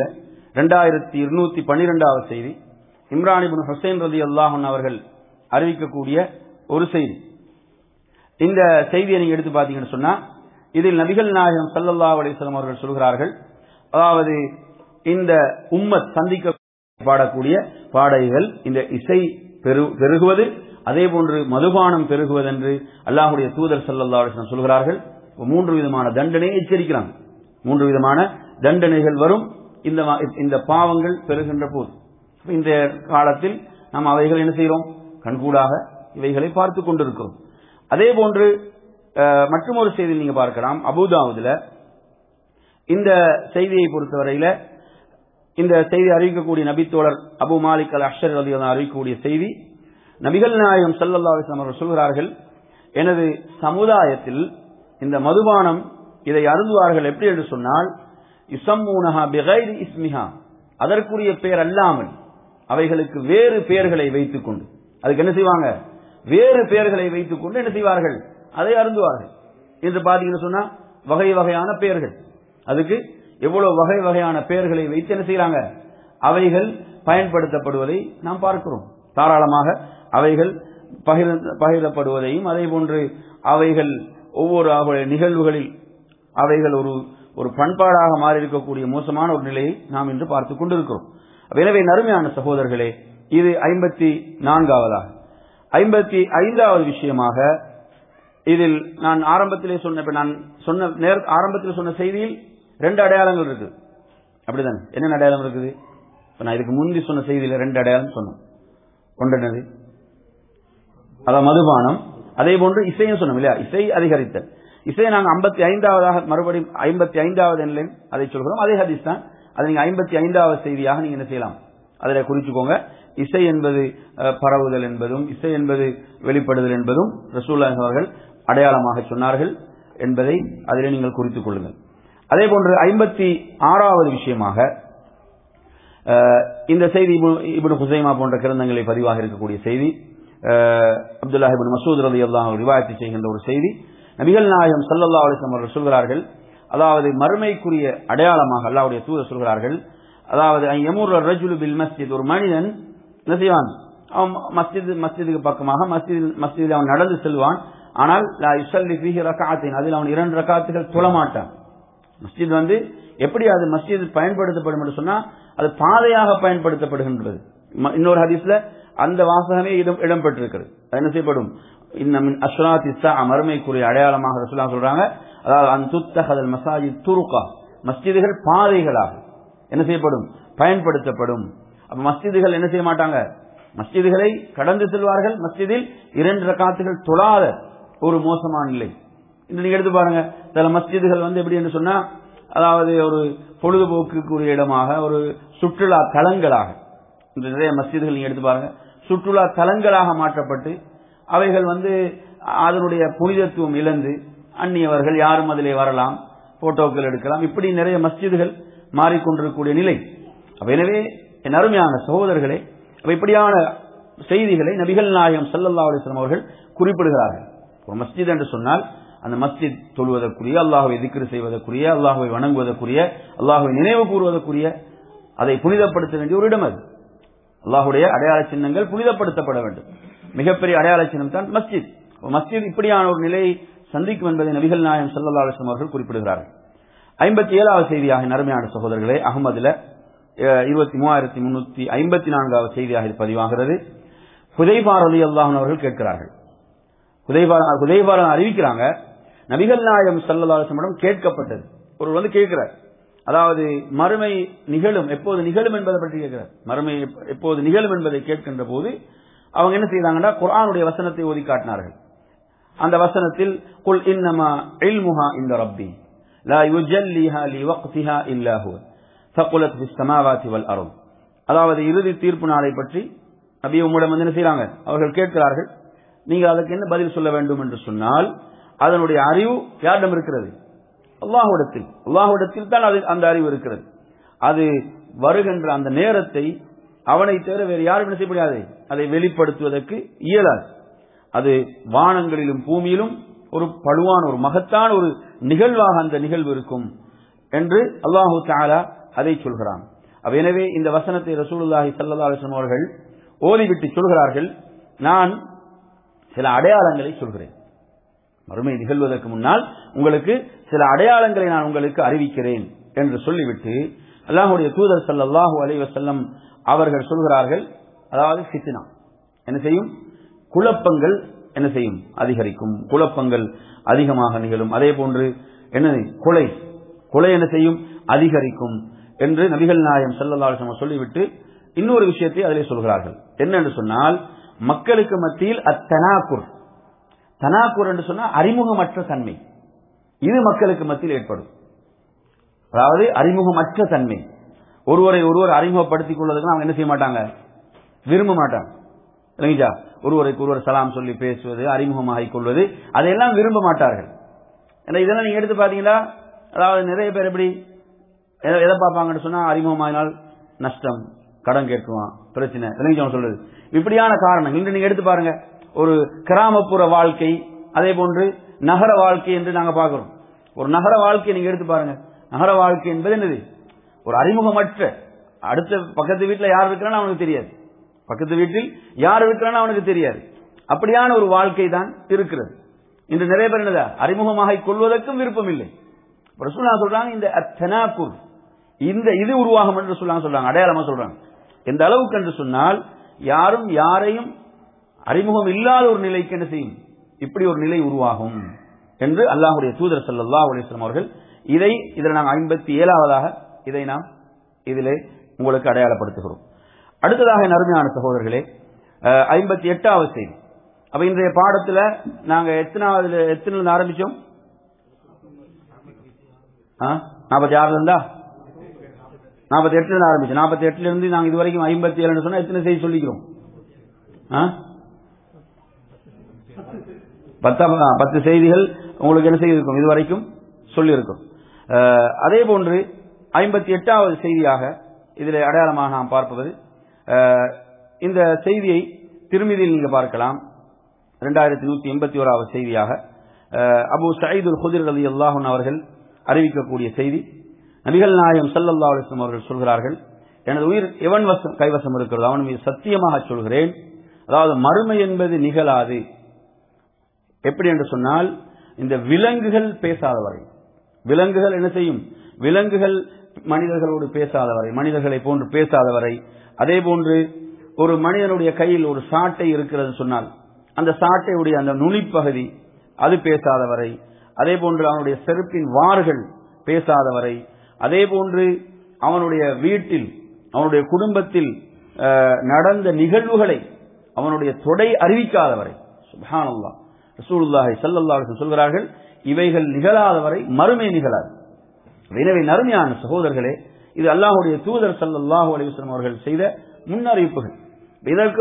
2212வது செய்தி, இம்ரான் இப்னு ஹுசைன் ரலியல்லாஹு அன்ஹு அவர்கள் அறிவிக்கக்கூடிய ஒரு செய்தி. இந்த செய்தியை நீங்க எடுத்து பார்த்தீங்கன்னு சொன்னா, இதில் நபிகள் நாயகம் ஸல்லல்லாஹு அலைஹி வஸல்லம் அவர்கள் சொல்கிறார்கள், அதாவது இந்த உம்மத் சந்திக்க பாடக்கூடிய பாடல்கள், இந்த இசை பெருகுவது, அதே போன்று மதுபானம் பெருகுவது என்று அல்லாஹ்வுடைய தூதர் ஸல்லல்லாஹு அலைஹி வஸல்லம் சொல்கிறார்கள். 3 விதமான தண்டனையை எச்சரிக்கிறாங்க. 3 விதமான தண்டனைகள் வரும் இந்த பாவங்கள் பெருகின்ற போது. இந்த காலத்தில் நாம் அவைகள் என்ன செய்கிறோம், கண்கூடாக இவைகளை பார்த்து கொண்டிருக்கிறோம். அதே போன்று மற்றொரு செய்தியில் நீங்க பார்க்கலாம், அபூதாவுதுல இந்த செய்தியை பொறுத்தவரையில, இந்த செய்தி அறிவிக்கக்கூடிய நபித்தோழர் அபு மாலிக் அல் அஷ்ஷரி ரலியல்லாஹு அன்ஹு அறிவிக்கக்கூடிய செய்தி, நபிகள் நாயகம் ஸல்லல்லாஹு அலைஹி வஸல்லம் அவர்கள் சொல்கிறார்கள், எனது சமுதாயத்தில் இந்த மதுபானம் இதை அருந்துவார்கள் எப்படி என்று சொன்னால், யுஸம்மூனஹா பிகைரி இஸ்மிஹா, அதற்குரிய பெயர் அல்லாமல் அவைகளுக்கு வேறு பெயர்களை வைத்துக் கொண்டு, அதுக்கு என்ன செய்வாங்க, வேறு பெயர்களை வைத்துக் கொண்டு என்ன செய்வார்கள், அதை அருந்துவார்கள். என்று பாத்தீங்கன்னு சொன்னா வகை வகையான பெயர்கள், அதுக்கு எவ்வளவு வகை வகையான பெயர்களை வைத்து என்ன செய்யறாங்க, அவைகள் பயன்படுத்தப்படுவதை நாம் பார்க்கிறோம். தாராளமாக அவைகள் பகிரப்படுவதையும், அதே போன்று அவைகள் ஒவ்வொரு நிகழ்வுகளில் அவைகள் ஒரு பண்பாடாக மாறி இருக்கக்கூடிய மோசமான ஒரு நிலையை நாம் இன்று பார்த்துக் கொண்டிருக்கிறோம். எனவே நறுமையான சகோதரர்களே, இது 54வது. 55வது விஷயமாக, இதில் நான் ஆரம்பத்திலே ஆரம்பத்தில் சொன்ன செய்தியில் 2 அடையாளங்கள் இருக்கு, அப்படிதான். என்னென்ன அடையாளம் இருக்குது? நான் இதுக்கு முந்தி சொன்ன செய்தியில 2 அடையாளம் சொன்னோம். ஒன்றது அதாவது மதுபானம், அதே போன்று இசையும் சொன்னோம் இல்லையா, இசை அதிகரித்தல். இசையை நாங்கள் 55வது மறுபடியும் 55வது எண்ணில் அதை சொல்கிறோம், அதே ஹதீஸ் தான். அதை நீங்க 55வது செய்தியாக நீங்க என்ன செய்யலாம், அதில் குறிச்சுக்கோங்க. இசை என்பது பரவுதல் என்பதும், இசை என்பது வெளிப்படுதல் என்பதும் ரசூலுல்லாஹி அவர்கள் அடையாளமாக சொன்னார்கள் என்பதை அதிலே நீங்கள் குறித்துக் கொள்ளுங்கள். அதே போன்று 56வது விஷயமாக, இந்த செய்தி இப்னு ஹுஸைமா போன்ற கிரந்தங்களில் பதிவாக இருக்கக்கூடிய செய்தி, அப்துல்லாஹ் இப்னு மஸ்ஊத் ரலியல்லாஹு அன்ஹு ரிவாயத் செய்கின்ற ஒரு செய்தி. நபிகள் நாயகம் ஸல்லல்லாஹு அலைஹி வஸல்லம் அவர்கள் சொல்கிறார்கள், அதாவது மறுமைக்குரிய அடையாளமாக அல்லாஹ்வுடைய தூதர் சொல்கிறார்கள், அதாவது யமுர் ரஜுலு பில் மஸ்ஜித், ஒரு மனிதன் என்ன செய்வான், அவன் மஸ்ஜிதுக்கு பக்கமாக மஸ்ஜிதில் அவன் நடந்து செல்வான். ஆனால் லா யுஸல்லி ஃபீஹி ரக்அத்தைன், அதில் அவன் 2 ரக்காத்துகள் தொழமாட்டான். மஸ்ஜித் எப்படி அது மஸ்ஜித் பயன்படுத்தப்படும் என்று சொன்னா அது பாதையாக பயன்படுத்தப்படுகின்றது. இன்னொரு ஹதீஸ்ல அந்த வாசகமே இடம்பெற்றிருக்கிறது. என்ன செய்யப்படும், இன்னமின் அஷ்ராத்தி ஸாஅ, மறுமைக்குரிய அடையாளமாக ரசூலுல்லாஹ் சொல்றாங்க. அதாவது அன் துத்தஹதல் மஸாஜித் துருகா, மஸ்ஜிதுகள் பாதைகளாக என்ன செய்யப்படும், பயன்படுத்தப்படும். அப்ப மஸ்ஜிதுகள் என்ன செய்ய மாட்டாங்க, மஸ்ஜிதுகளை கடந்து செல்வார்கள். மஸ்ஜிதில் 2 ரக்காத்துகள் தொழாத ஒரு மோசமான நிலை. இன்று நீங்க எடுத்து பாருங்க, சில மஸ்ஜிதுகள் எப்படி என்று சொன்னா, அதாவது ஒரு பொழுதுபோக்குக்குரிய இடமாக, ஒரு சுற்றுலா தலங்களாக, இந்த நிறைய மஸ்ஜிதுகள் நீங்க எடுத்து பாருங்க, சுற்றுலா தலங்களாக மாற்றப்பட்டு அவைகள் அதனுடைய புனிதத்துவம் இழந்து அந்நியவர்கள் யாரும் அதிலே வரலாம், போட்டோக்கள் எடுக்கலாம், இப்படி நிறைய மஸ்ஜிதுகள் மாறிக்கொண்டிருக்கக்கூடிய நிலை. எனவே என் அருமையான சகோதரர்களே, இப்படியான செய்திகளை நபிகள் நாயகம் ஸல்லல்லாஹு அலைஹி வஸல்லம் அவர்கள் குறிப்பிடுகிறார்கள். ஒரு மஸ்ஜித் என்று சொன்னால் அந்த மஸ்ஜித் தொழுவதற்குரிய, அல்லாஹ்வை திக்ர் செய்வதற்குரிய, அல்லாஹ்வை வணங்குவதற்குரிய, அல்லாஹ்வை நினைவு கூறுவதற்குரிய, அதை புனிதப்படுத்த வேண்டிய ஒரு இடம். அது அல்லாஹ்வுடைய அடையாள சின்னங்கள் புனிதப்படுத்தப்பட வேண்டும். மிகப்பெரிய அடையாள சின்னம் தான் மஸ்ஜித். மஸ்ஜித் இப்படியான ஒரு நிலையை சந்திக்கும் என்பதை நபிகள் நாயகம் ஸல்லல்லாஹு அலைஹி வஸல்லம் அவர்கள் குறிப்பிடுகிறார்கள். 57வது செய்தியாக நறுமையான சகோதரர்களே, அஹ்மதுல 23354வது செய்தியாக இது பதிவாகிறது. ஹுதைஃபா ரலியல்லாஹு அன்ஹு அவர்கள் கேட்கிறார்கள். ஹுதைஃபா அறிவிக்கிறாங்க, நபிகள் நாயகம் ஸல்லல்லாஹு அலைஹி வஸல்லம் கேட்கப்பட்டது. ஒரு கேட்கிறார், அதாவது மறுமை நிகழும், எப்போது நிகழும் என்பதை பற்றி கேட்கிறார். மறுமை எப்போது நிகழும் என்பதை கேட்கின்ற போது அவங்க என்ன செய்தாங்கன்னா, குர்ஆனுடைய வசனத்தை ஓதி காட்டினார்கள். அந்த வசனத்தில் குல் இன்னமா இல்முஹா இன்த ரப்பி லா யுஜல்லிஹா லிவக்திஹா இல்லா ஹுவ தகுலத் ஃபிஸ் ஸமாவாதி வல் அர்த். அதாவது இறுதி தீர்ப்பு நாளை பற்றி நபி உம்மிடம் என்ன செய்றாங்க, அவர்கள் கேட்கிறார்கள். நீங்கள் அதற்கு என்ன பதில் சொல்ல வேண்டும் என்று சொன்னால், அதனுடைய அறிவு யாரிடம் இருக்கிறது, அல்லாஹ்விடத்தில். அல்லாஹ்விடத்தில் தான் அந்த அறிவு இருக்கிறது. அது வருகின்ற அந்த நேரத்தை அவனை தவிர வேறு யாரும் என்ன செய்ய முடியாது, அதை வெளிப்படுத்துவதற்கு இயலாது. அது வானங்களிலும் பூமியிலும் ஒரு பழுவான, ஒரு மகத்தான ஒரு நிகழ்வாக அந்த நிகழ்வு இருக்கும் என்று அல்லாஹு தஆலா அதை சொல்கிறான். எனவே இந்த வசனத்தை ரசூலுல்லாஹி ஸல்லல்லாஹு அலைஹி வஸல்லம் அவர்கள் ஓதிவிட்டு சொல்கிறார்கள், நான் சில அடையாளங்களை சொல்கிறேன். மறுமை நிகழ்வதற்கு முன்னால் உங்களுக்கு சில அடையாளங்களை நான் உங்களுக்கு அறிவிக்கிறேன் என்று சொல்லிவிட்டு அல்லாஹ்வுடைய தூதர் ஸல்லல்லாஹு அலைஹி வஸல்லம் அவர்கள் சொல்கிறார்கள், அதாவது ஃபித்னா என்ன செய்யும், குழப்பங்கள் என்ன செய்யும், அதிகரிக்கும், குழப்பங்கள் அதிகமாக நிகழும். அதே போன்று என்ன, கொலை என்ன செய்யும், அதிகரிக்கும் என்று நபிகள் நாயகம் ஸல்லல்லாஹு அலைஹி வஸல்லம் சொல்லிவிட்டு இன்னொரு விஷயத்தை அதிலே சொல்கிறார்கள். என்ன என்று சொன்னால், மக்களுக்கு மத்தியில் அத்தனாக்குர், தனாக்குர் என்று சொன்னால் அறிமுகமற்ற தன்மை, இது மக்களுக்கு மத்தியில் ஏற்படும். அதாவது அறிமுகமற்ற தன்மை, ஒருவரை ஒருவர் அறிமுகப்படுத்திக் கொள்வதற்கு அவங்க என்ன செய்ய மாட்டாங்க, விரும்ப மாட்டாங்க. இல்லைங்களா, ஒருவருக்கு ஒருவர் சலாம் சொல்லி பேசுவது, அறிமுகமாகிக் கொள்வது, அதையெல்லாம் விரும்ப மாட்டார்கள். இதெல்லாம் நீங்க எடுத்து பாத்தீங்கன்னா, அதாவது நிறைய பேர் எப்படி எதை பார்ப்பாங்கன்னு சொன்னா, அறிமுகமாகினால் நஷ்டம், கடன் கேட்குவான், பிரச்சனை, இல்லைங்க சொல்றது, இப்படியான காரணம். இன்று நீங்க எடுத்து பாருங்க, ஒரு கிராமப்புற வாழ்க்கை, அதே போன்று நகர வாழ்க்கை என்று நாங்க பார்க்கிறோம். ஒரு நகர வாழ்க்கையை நீங்க எடுத்து பாருங்க, நகர வாழ்க்கை என்பது என்னது, ஒரு அறிமுகமற்ற, அடுத்த பக்கத்து வீட்டில் யார் இருக்கிறான்னு அவனுக்கு தெரியாது, பக்கத்து வீட்டில் யார் இருக்கிறான்னு அவனுக்கு தெரியாது, அப்படியான ஒரு வாழ்க்கை தான் இருக்கிறது. இன்று நிறைய பேர் என்னதா, அறிமுகமாக கொள்வதற்கும் விருப்பம் இல்லை. ரசூலுல்லாஹ் சொல்றாங்க, இந்த அத்தனாக்குர், இந்த இது உருவாகும் என்று சொல்றாங்க, அடையாளமா சொல்றாங்க. எந்த அளவுக்கு என்று சொன்னால், யாரும் யாரையும் அறிமுகம் இல்லாத ஒரு நிலைக்கு என்ன செய்யும், இப்படி ஒரு நிலை உருவாகும் என்று அல்லாஹ்வுடைய தூதர் ஸல்லல்லாஹு அலைஹி வஸல்லம் அவர்கள் இதில் நாம் 57வதாக இதை நாம் இதிலே உங்களுக்கு அடையாளப்படுத்துகிறோம். அடுத்ததாக அருமையான சகோதரர்களே, 58வது செய்தி. அப்ப இன்றைய பாடத்துல நாங்க எத்தனை ஆரம்பிச்சோம், 46 இருந்தா 48 ஆரம்பிச்சோம். 48 இருந்து நாங்க இதுவரைக்கும் 57 சொன்னா எத்தனை செய்தி சொல்லிக்கிறோம், 10 செய்திகள் உங்களுக்கு என்ன செய்திருக்கும், இதுவரைக்கும் சொல்லியிருக்கும். அதே போன்று 58வது செய்தியாக இதில் அடையாளமாக நாம் பார்ப்பது, இந்த செய்தியை திருமிதியில் நீங்க பார்க்கலாம், 2181வது செய்தியாக அபூ சயீத் அல்-குத்ரி ரலியல்லாஹு அன்ஹு அவர்கள் அறிவிக்கக்கூடிய செய்தி. நபிகள் நாயகம் ஸல்லல்லாஹு அலைஹி வஸல்லம் அவர்கள் சொல்கிறார்கள், எனது உயிர் எவன் கைவசம் இருக்கிறது அவன் மீது சத்தியமாக சொல்கிறேன், அதாவது மறுமை என்பது நிகழாது. எப்படி என்று சொன்னால், இந்த விலங்குகள் பேசாதவரை, விலங்குகள் என்ன செய்யும், விலங்குகள் மனிதர்களோடு பேசாதவரை, மனிதர்களை போன்று பேசாதவரை, அதே போன்று ஒரு மனிதனுடைய கையில் ஒரு சாட்டை இருக்கிறது சொன்னால் அந்த சாட்டையுடைய அந்த நுனிப்பகுதி அது பேசாதவரை, அதே போன்று அவனுடைய செருப்பின் வார்கள் பேசாதவரை, அதே போன்று அவனுடைய வீட்டில் அவனுடைய குடும்பத்தில் நடந்த நிகழ்வுகளை அவனுடைய தொடை அறிவிக்காதவரை, சுப்ஹானல்லாஹ், ரசூலுல்லாஹி ஸல்லல்லாஹு அலைஹி வஸல்லம் சொல்கிறார்கள், இவைகள் நிகழாதவரை மறுமை நிகழாது. எனவே நறுமையான சகோதரர்களே, இது அல்லாஹ்வுடைய தூதர் ஸல்லல்லாஹு அலைஹி வஸல்லம் அவர்கள் செய்த முன்னறிவிப்புகள். இதற்கு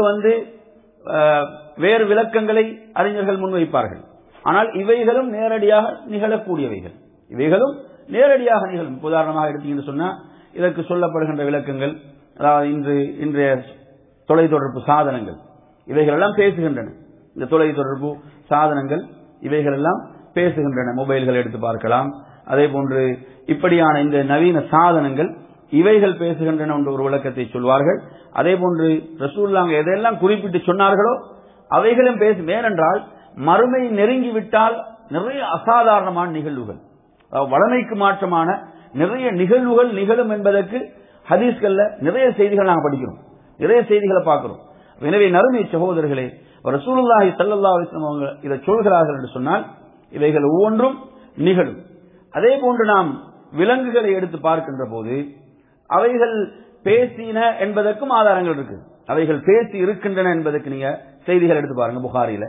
வேறு விளக்கங்களை அறிஞர்கள் முன்வைப்பார்கள். ஆனால் இவைகளும் நேரடியாக நிகழக்கூடியவைகள், இவைகளும் நேரடியாக நிகழும். உதாரணமாக எடுத்தீங்கன்னு சொன்னா இதற்கு சொல்லப்படுகின்ற விளக்கங்கள், அதாவது இன்றைய தொலைத்தொடர்பு சாதனங்கள் இவைகள் எல்லாம் பேசுகின்றன. இந்த தொலைத்தொடர்பு சாதனங்கள் இவைகள் எல்லாம் பேசுகின்றன. மொபைல்கள் எடுத்து பார்க்கலாம். அதே போன்று இப்படியான இந்த நவீன சாதனங்கள் இவைகள் பேசுகின்றன என்ற ஒரு விளக்கத்தை சொல்வார்கள். அதே போன்று ரசூலுல்லாஹ் எதையெல்லாம் குறிப்பிட்டு சொன்னார்களோ அவைகளும் பேசும். ஏனென்றால் மறுமை நெருங்கிவிட்டால் நிறைய அசாதாரணமான நிகழ்வுகள், வளமைக்கு மாற்றமான நிறைய நிகழ்வுகள் நிகழும் என்பதற்கு ஹதீஸ்கள்ல நிறைய செய்திகள் நாங்கள் படிக்கிறோம், நிறைய செய்திகளை பார்க்கிறோம். எனவே நறுமை சகோதரர்களே, ரசூலுல்லாஹி ஸல்லல்லாஹு அலைஹி வஸல்லம் அவங்க இதை சொல்கிறார்கள் என்று சொன்னால் இவைகள் ஒவ்வொன்றும் நிகழும். அதே போன்று நாம் விலங்குகளை எடுத்து பார்க்கின்ற போது அவைகள் பேசின என்பதற்கும் ஆதாரங்கள் இருக்கு. அவைகள் பேசி இருக்கின்றன என்பதற்கு நீங்க செய்திகள் எடுத்து பாருங்க. புகாரில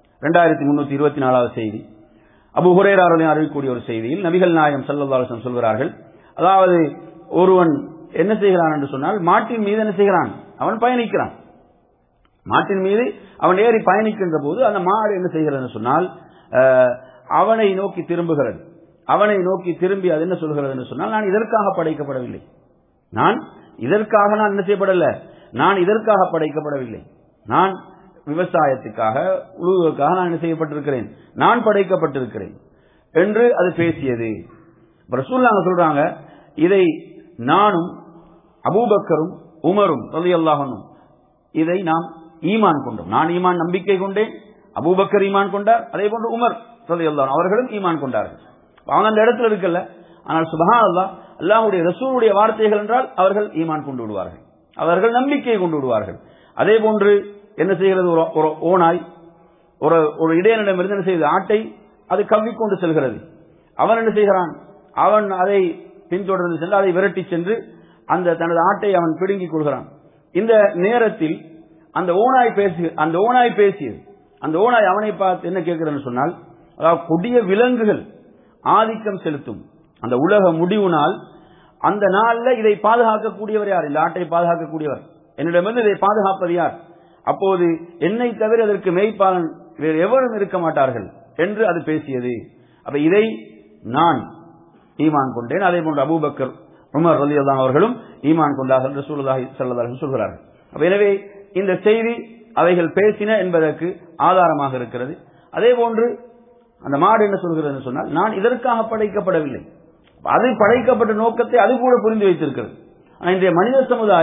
2324வது செய்தி, அபூ ஹுரைரா ரலியல்லாஹு அன்ஹு அறிவிக்கக்கூடிய ஒரு செய்தியில் நபிகள் நாயகம் ஸல்லல்லாஹு அலைஹி வஸல்லம் சொல்கிறார்கள், அதாவது ஒருவன் என்ன செய்கிறான் என்று சொன்னால், மாட்டின் மீது என்ன செய்கிறான், அவன் பயணிக்கிறான். மாட்டின் மீது அவன் ஏறி பயணிக்கின்ற போது அந்த மாடு என்ன செய்கிறது என்று சொன்னால் அவனை நோக்கி திரும்புகிறது. அவனை நோக்கி திரும்பி அது என்ன சொல்கிறது என்று சொன்னால், நான் இதற்காக படைக்கப்படவில்லை, நான் என்ன செய்யப்படல, நான் இதற்காக படைக்கப்படவில்லை, நான் விவசாயத்துக்காக உழுவதற்காக நான் என்ன செய்யப்பட்டிருக்கிறேன், நான் படைக்கப்பட்டிருக்கிறேன் என்று அது பேசியது. ரசூலுல்லாஹ் சொல்றாங்க, இதை நானும் அபூபக்கரும் உமரும் ரலியல்லாஹு அன்ஹு இதை நாம் ஈமான் கொண்டோம். நான் ஈமான் நம்பிக்கை கொண்டேன், அபூபக்கர் ஈமான் கொண்டார், அதே போன்று உமர் ரலியல்லாஹு அன்ஹு அவர்களும் ஈமான் கொண்டார்கள். அவங்க அந்த இடத்துல இருக்கல. ஆனால் சுப்ஹானல்லாஹ், அல்லாஹ்வுடைய ரசூலுடைய வார்த்தைகள் என்றால் அவர்கள் ஈமான் கொண்டு விடுவார்கள், அவர்கள் நம்பிக்கை கொண்டு விடுவார்கள். அதே போன்று என்ன செய்கிறது, ஒரு ஓனாய் ஒரு இடையனிடமிருந்து என்ன செய்யுது, ஆட்டை அது கவ்விக்கொண்டு செல்கிறது. அவன் என்ன செய்கிறான், அவன் அதை பின்தொடர்ந்து சென்று அதை விரட்டி சென்று தனது ஆட்டை அவன் பிடுங்கிக் கொள்கிறான். இந்த நேரத்தில் அந்த ஓனாய் பேசியது. அந்த ஓனாய் அவனை பார்த்து என்ன கேட்கிறன்னு சொன்னால், அதாவது கொடிய விலங்குகள் ஆதிக்கம் செலுத்தும் அந்த உலக முடிவு நாள், அந்த நாள்ல இதை பாதுகாக்கக்கூடியவர் யார், இந்த ஆட்டை பாதுகாக்கக்கூடியவர், என்னிடமிருந்து இதை பாதுகாப்பது யார், அப்போது என்னை தவிர அதற்கு மேய்ப்பாளன் வேறு எவரும் இருக்க மாட்டார்கள் என்று அது பேசியது. அப்ப இதை நான் ஈமான் கொண்டேன், அதே போன்று அபூபக்கர் உமர் ரலியல்லாஹு அவர்களும் ஈமான் கொண்டார்கள், ரசூலுல்லாஹி ஸல்லல்லாஹு அலைஹி வஸல்லம் சொல்கிறார்கள். எனவே இந்த செய்தி அவைகள் பேசின என்பதற்கு ஆதாரமாக இருக்கிறது. அதே போன்று அந்த மாடு என்ன சொல்கிறது சொன்னால், நான் இதற்காக படைக்கப்படவில்லை, அது படைக்கப்பட்ட நோக்கத்தை அது கூட புரிந்து வைத்திருக்கிறது. இன்றைய மனித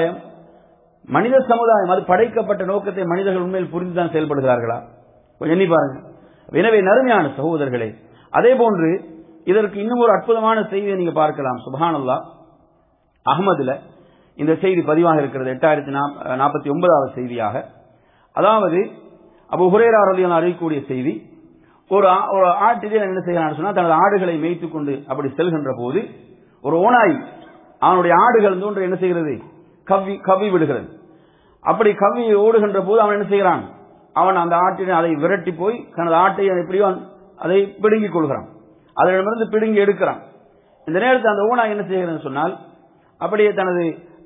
சமுதாயம் அது படைக்கப்பட்ட நோக்கத்தை மனிதர்கள் உண்மையில் புரிந்துதான் செயல்படுகிறார்களா, கொஞ்சம் எண்ணி பாருங்க. எனவே நறுமையான சகோதரர்களே, அதே போன்று இதற்கு இன்னும் ஒரு அற்புதமான செய்தியை நீங்க பார்க்கலாம். சுப்ஹானல்லாஹ், அஹ்மதுல இந்த செய்தி பதிவாக இருக்கிறது, 8049வது செய்தியாக. அதாவது அபூ ஹுரைரா ரலியல்லாஹு அன்ஹு அறிவிக்கக்கூடிய செய்தி, ஒரு ஆட்டிலே என்ன செய்யறான்னு சொன்னா, தனது ஆடுகளை மேய்த்துக் கொண்டு அப்படி செல்கின்ற போது ஒரு ஓனாய் அவனுடைய ஆடுகள் தோன்று என்ன செய்கிறது, கவ்வி விடுகிறது. அப்படி கவ்வி ஓடுகின்ற போது அவன் என்ன செய்கிறான், அவன் அந்த ஆட்டினை அதை விரட்டி போய் தனது ஆட்டை எப்படியோ அதை பிடுங்கிக் கொள்கிறான், அதனிடமிருந்து பிடுங்கி எடுக்கிறான். இந்த நேரத்தில் அந்த ஓனாய் என்ன செய்கிறது சொன்னால், அப்படியே தனது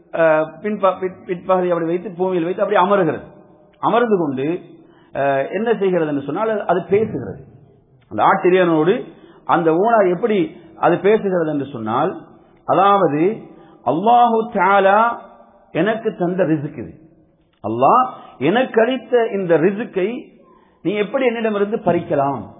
பிற்பகுதியை அப்படி வைத்து பூமியில் வைத்து அப்படி அமர்ந்து கொண்டு என்ன செய்கிறது என்று சொன்னால், அது பேசுகிறது. அந்த ஆட்டிரியனோடு அந்த ஓனாய் எப்படி அது பேசுகிறது என்று சொன்னால், அதாவது அல்லாஹு தஆலா எனக்கு தந்த ரிஸ்க் இது, அல்லாஹ் எனக்கு அளித்த இந்த ரிஸ்கை நீ எப்படி என்னிடமிருந்து பறிக்கலாம்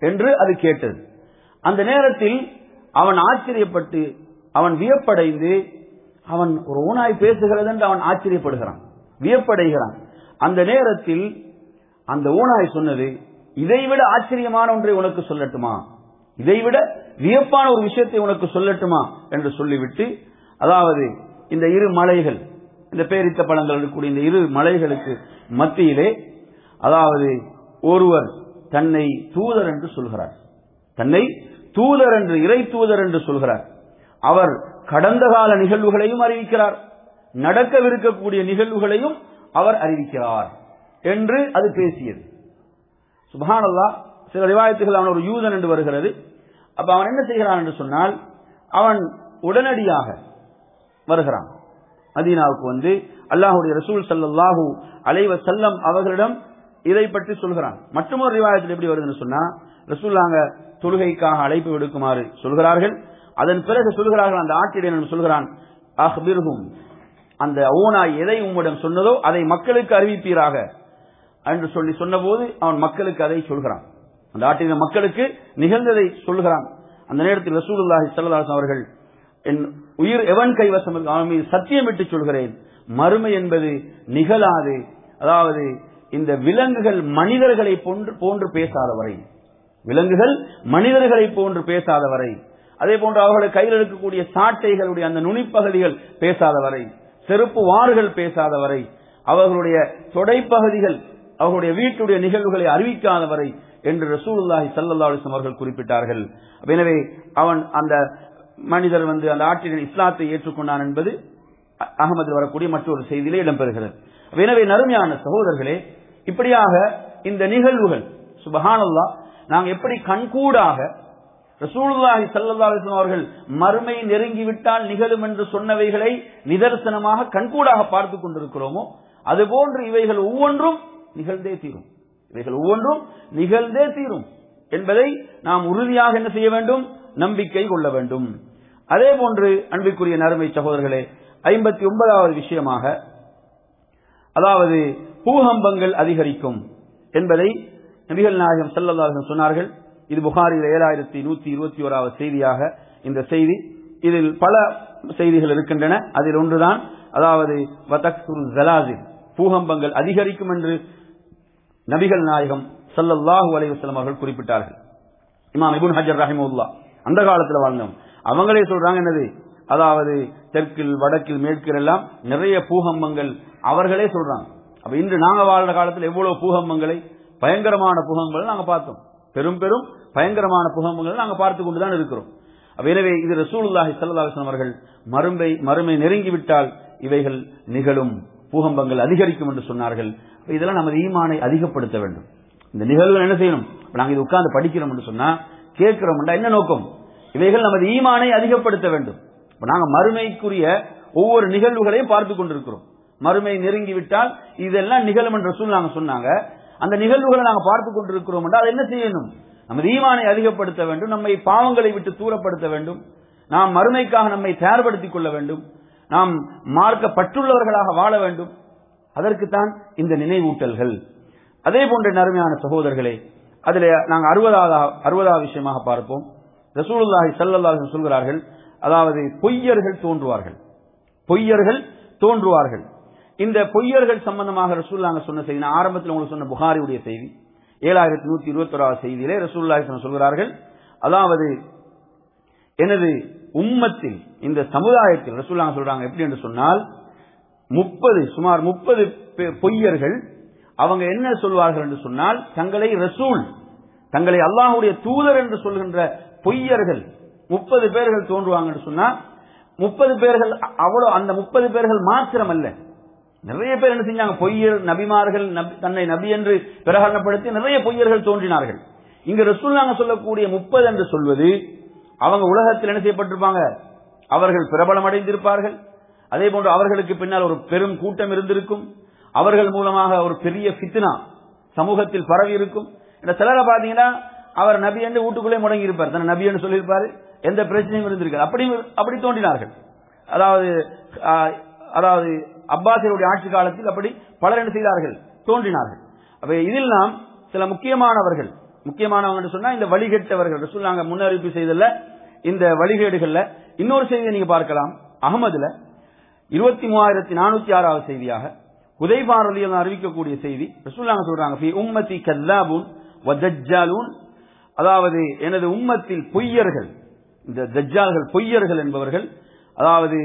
என்று அது கேட்டது. அந்த நேரத்தில் அவன் ஆச்சரியப்பட்டு, அவன் வியப்படைந்து, அவன் ஒரு ஓநாய் பேசுகிறது என்று அவன் ஆச்சரியப்படுகிறான், வியப்படைகிறான். அந்த நேரத்தில் அந்த ஓநாய் சொன்னது, இதைவிட ஆச்சரியமான ஒன்றை உனக்கு சொல்லட்டுமா, இதைவிட வியப்பான ஒரு விஷயத்தை உனக்கு சொல்லட்டுமா என்று சொல்லிவிட்டு, அதாவது இந்த இரு மலைகள், இந்த பேரித்த பழங்கள் இருக்கக்கூடிய இந்த இரு மலைகளுக்கு மத்தியிலே, அதாவது ஒருவர் தன்னை தூதர் என்று சொல்கிறார், தன்னை தூதர் என்று, இறை தூதர் என்று சொல்கிறார். அவர் கடந்த கால நிகழ்வுகளையும் அறிவிக்கிறார், நடக்கவிருக்கக்கூடிய நிகழ்வுகளையும் அவர் அறிவிக்கிறார் என்று அது பேசியது. சுப்ஹானல்லாஹ். சில ரிவாயத்துகள் அவன் ஒரு யூதன் என்று வருகிறது. அப்ப அவன் என்ன செய்கிறான் என்று சொன்னால், அவன் உடனடியாக வருகிறான் மதீனாவுக்கு வந்து அல்லாஹ்வுடைய ரசூல் ஸல்லல்லாஹு அலைஹி வஸல்லம் அவர்களிடம் இதை பற்றி சொல்கிறான். மற்றொரு ரிவாயத்தில் எப்படி வருதுன்னு சொன்னா, ரசூலுல்லாஹ் தொழுகைக்காக அழைப்பு விடுக்குமாறு சொல்கிறார்கள். அதன் பிறகு சொல்கிறார்கள், அந்த ஆட்டிடையன் சொல்கிறான், அஹ்பிர்ஹும், அந்த ஓனாய் எதை உம்மிடம் சொன்னதோ அதை மக்களுக்கு அறிவிப்பீராக என்று சொல்லி சொன்னபோது அவன் மக்களுக்கு அதை சொல்கிறான். அந்த ஆட்டின மக்களுக்கு நிகழ்ந்ததை சொல்கிறான். அந்த நேரத்தில் ரசூலுல்லாஹி ஸல்லல்லாஹு அலைஹி அவர்கள், என் உயிர் எவன் கைவசம் அவன் மீது சத்தியமிட்டு சொல்கிறேன், மறுமை என்பது நிகழாது. அதாவது இந்த விலங்குகள் மனிதர்களை போன்று பேசாத வரை, விலங்குகள் மனிதர்களை போன்று பேசாத வரை, அதே போன்று அவர்கள் கையில் இருக்கக்கூடிய சாட்டைகளுடைய அந்த நுனிப்பகுதிகள் பேசாத வரை, செருப்பு வார்கள் பேசாத வரை, அவர்களுடைய தொடைப்பகுதிகள் அவர்களுடைய வீட்டுடைய நிகழ்வுகளை அறிவிக்காத வரை என்று ரசூலுல்லாஹி ஸல்லல்லாஹு அலைஹி வஸல்லம் அவர்கள் குறிப்பிட்டார்கள். எனவே அவன் அந்த மனிதர் வந்து அந்த ஆட்டின் இஸ்லாத்தை ஏற்றுக்கொண்டான் என்பது அகமதில் வரக்கூடிய மற்றொரு செய்தியிலே இடம்பெறுகிறது. எனவே நறுமையான சகோதரர்களே, இப்படியாக இந்த நிகழ்வுகள் சுப்ஹானல்லாஹ் நாங்கள் எப்படி கண்கூடாக ரசூலுல்லாஹி ஸல்லல்லாஹு அலைஹி வஸல்லம் அவர்கள் மறுமை நெருங்கிவிட்டால் நிகழும் என்று சொன்னவைகளை நிதர்சனமாக கண்கூடாக பார்த்துக் கொண்டிருக்கிறோமோ, அதுபோன்று இவைகள் ஒவ்வொன்றும் நிகழ்ந்தே தீரும், இவைகள் ஒவ்வொன்றும் நிகழ்ந்தே தீரும் என்பதை நாம் உறுதியாக என்ன செய்ய வேண்டும், நம்பிக்கை கொள்ள வேண்டும். அதே போன்று அன்பிற்குரிய நறுமை சகோதரர்களே, 59வது விஷயமாக, அதாவது பூகம்பங்கள் அதிகரிக்கும் என்பதை நபிகள் நாயகம் ஸல்லல்லாஹு அலைஹி வஸல்லம் சொன்னார்கள். இது புகாரில் 7121வது செய்தியாக இந்த செய்தி. இதில் பல செய்திகள் இருக்கின்றன. அதில் ஒன்றுதான், அதாவது வதக்சுரு ஜலாசில், பூகம்பங்கள் அதிகரிக்கும் என்று நபிகள் நாயகம் ஸல்லல்லாஹு அலைஹி வஸல்லம் அவர்கள் குறிப்பிட்டார்கள். இமாம் இப்னு ஹஜர் ரஹிமஹுல்லாஹ் அந்த காலத்தில் வாழ்ந்தவங்க, அவங்களே சொல்றாங்க என்னது, அதாவது தெற்கில் வடக்கில் மேற்கில் எல்லாம் நிறைய பூகம்பங்கள் அவர்களே சொல்றாங்க. அப்ப இன்று நாங்க வாழ்ற காலத்தில் எவ்வளவு பூகம்பங்களை, பயங்கரமான பூகம்பங்களை நாங்க பார்த்தோம், பெரும் பெரும் பயங்கரமான பூகம்பங்களை நாங்க பார்த்து கொண்டுதான் இருக்கிறோம். எனவே இது ரசூலுல்லாஹி ஸல்லல்லாஹு அலைஹி வஸல்லம் அவர்கள் மறுமை நெருங்கிவிட்டால் இவைகள் நிகழும், பூகம்பங்கள் அதிகரிக்கும் என்று சொன்னார்கள். இதெல்லாம் நமது ஈமானை அதிகப்படுத்த வேண்டும். இந்த நிகழ்வுகள் என்ன செய்யணும், நாங்க இது உட்கார்ந்து படிக்கிறோம் என்று சொன்னா, கேட்கிறோம் என்ன நோக்கம், இவைகள் நமது ஈமானை அதிகப்படுத்த வேண்டும். நாங்க மறுமைக்குரிய ஒவ்வொரு நிகழ்வுகளையும் பார்த்து கொண்டிருக்கிறோம். மறுமை நெருங்கிவிட்டால் இதெல்லாம் நிகழும் என்று ரசூலுல்லாஹ் சொன்னாங்க. அந்த நிகழ்வுகளை நாங்க பார்த்து கொண்டிருக்கிறோம் என்றால் என்ன செய்யணும், நமது ஈமானை அதிகப்படுத்த வேண்டும், நம்மை பாவங்களை விட்டு தூரப்படுத்த வேண்டும், நாம் மறுமைக்காக நம்மை தயார்படுத்திக் கொள்ள வேண்டும், நாம் மார்க்கப்பட்டுள்ளவர்களாக வாழ வேண்டும். அதற்குத்தான் இந்த நினைவூட்டல்கள். அதே போன்ற நறுமையான சகோதரர்களே, அதில் நாங்கள் 60வது விஷயமாக பார்ப்போம். ரசூலுல்லாஹி ஸல்லல்லாஹு அலைஹி வஸல்லம் சொல்கிறார்கள், அதாவது பொய்யர்கள் தோன்றுவார்கள், பொய்யர்கள் தோன்றுவார்கள். இந்த பொய்யர்கள் சம்பந்தமாக ரசூலுல்லாஹ் சொன்ன செய்தி, நான் ஆரம்பத்தில் உங்களுக்கு சொன்ன புகாரியுடைய செய்தி 7121வது செய்தியிலே ரசூலுல்லாஹி சொல்கிறார்கள், அதாவது எனது உம்மத்தில், இந்த சமுதாயத்தில் ரசூலுல்லாஹ் சொல்றாங்க எப்படி என்று சொன்னால், சுமார் 30 பொய்யர்கள் அவங்க என்ன சொல்வார்கள் என்று சொன்னால், தங்களை ரசூல், தங்களை அல்லாஹ்வுடைய தூதர் என்று சொல்கின்ற பொய்யர்கள் 30 பேர்கள் தோன்றுவாங்க என்று சொன்னா, 30 பேர்கள் அவ்வளவு, அந்த 30 பேர்கள் மாத்திரம் அல்ல, நிறைய பேர் என்ன செஞ்சாங்க, பொய்யர் நபிமார்கள், தன்னை நபி என்று பிரகடனப்படுத்தி நிறைய பொய்யர்கள் தோன்றினார்கள். இங்க ரசூலுல்லாஹ் சொல்லக்கூடிய 30 என்று சொல்வது, அவங்க உலகத்தில் என்ன செய்யப்பட்டிருப்பாங்க, அவர்கள் பிரபலம் அடைந்திருப்பார்கள். அதே போன்று அவர்களுக்கு பின்னால் ஒரு பெரும் கூட்டம் இருந்திருக்கும், அவர்கள் மூலமாக ஒரு பெரிய ஃபித்னா சமூகத்தில் பரவி இருக்கும். இந்த சிலரை பாத்தீங்கன்னா, அவர் நபி என்று வீட்டுக்குள்ளே முடங்கி இருப்பார், தன்னை நபி என்று சொல்லியிருப்பாரு, எந்த பிரச்சனையும் இருந்திருக்காரு, அப்படி தோன்றினார்கள். அதாவது அப்பாசியருடைய ஆட்சி காலத்தில் அப்படி பலர் என்ன செய்தார்கள், தோன்றினார்கள். அப்ப இதில் நாம் சில முக்கியமானவர்கள், முக்கியமானவங்க சொன்னா இந்த வழிகெட்டவர்கள். ரசூலுல்லாஹ் முன்னறிவிப்பு செய்தல்ல இந்த வழிகேடுகள்ல இன்னொரு செய்தியை நீங்க பார்க்கலாம். அஹ்மதுல 23406வது செய்தியாக ஹுதைபா ரலியல்லாஹு அறிவிக்கக்கூடிய செய்தி. ரசூலுல்லாஹ் சொல்றாங்க, ஃபீ உம்மத்தி கல்லாபுன் வ தஜ்ஜாலூன், அதாவது எனது உம்மத்தில் பொய்யர்கள், இந்த தஜ்ஜால்கள் பொய்யர்கள் என்பவர்கள், அதாவது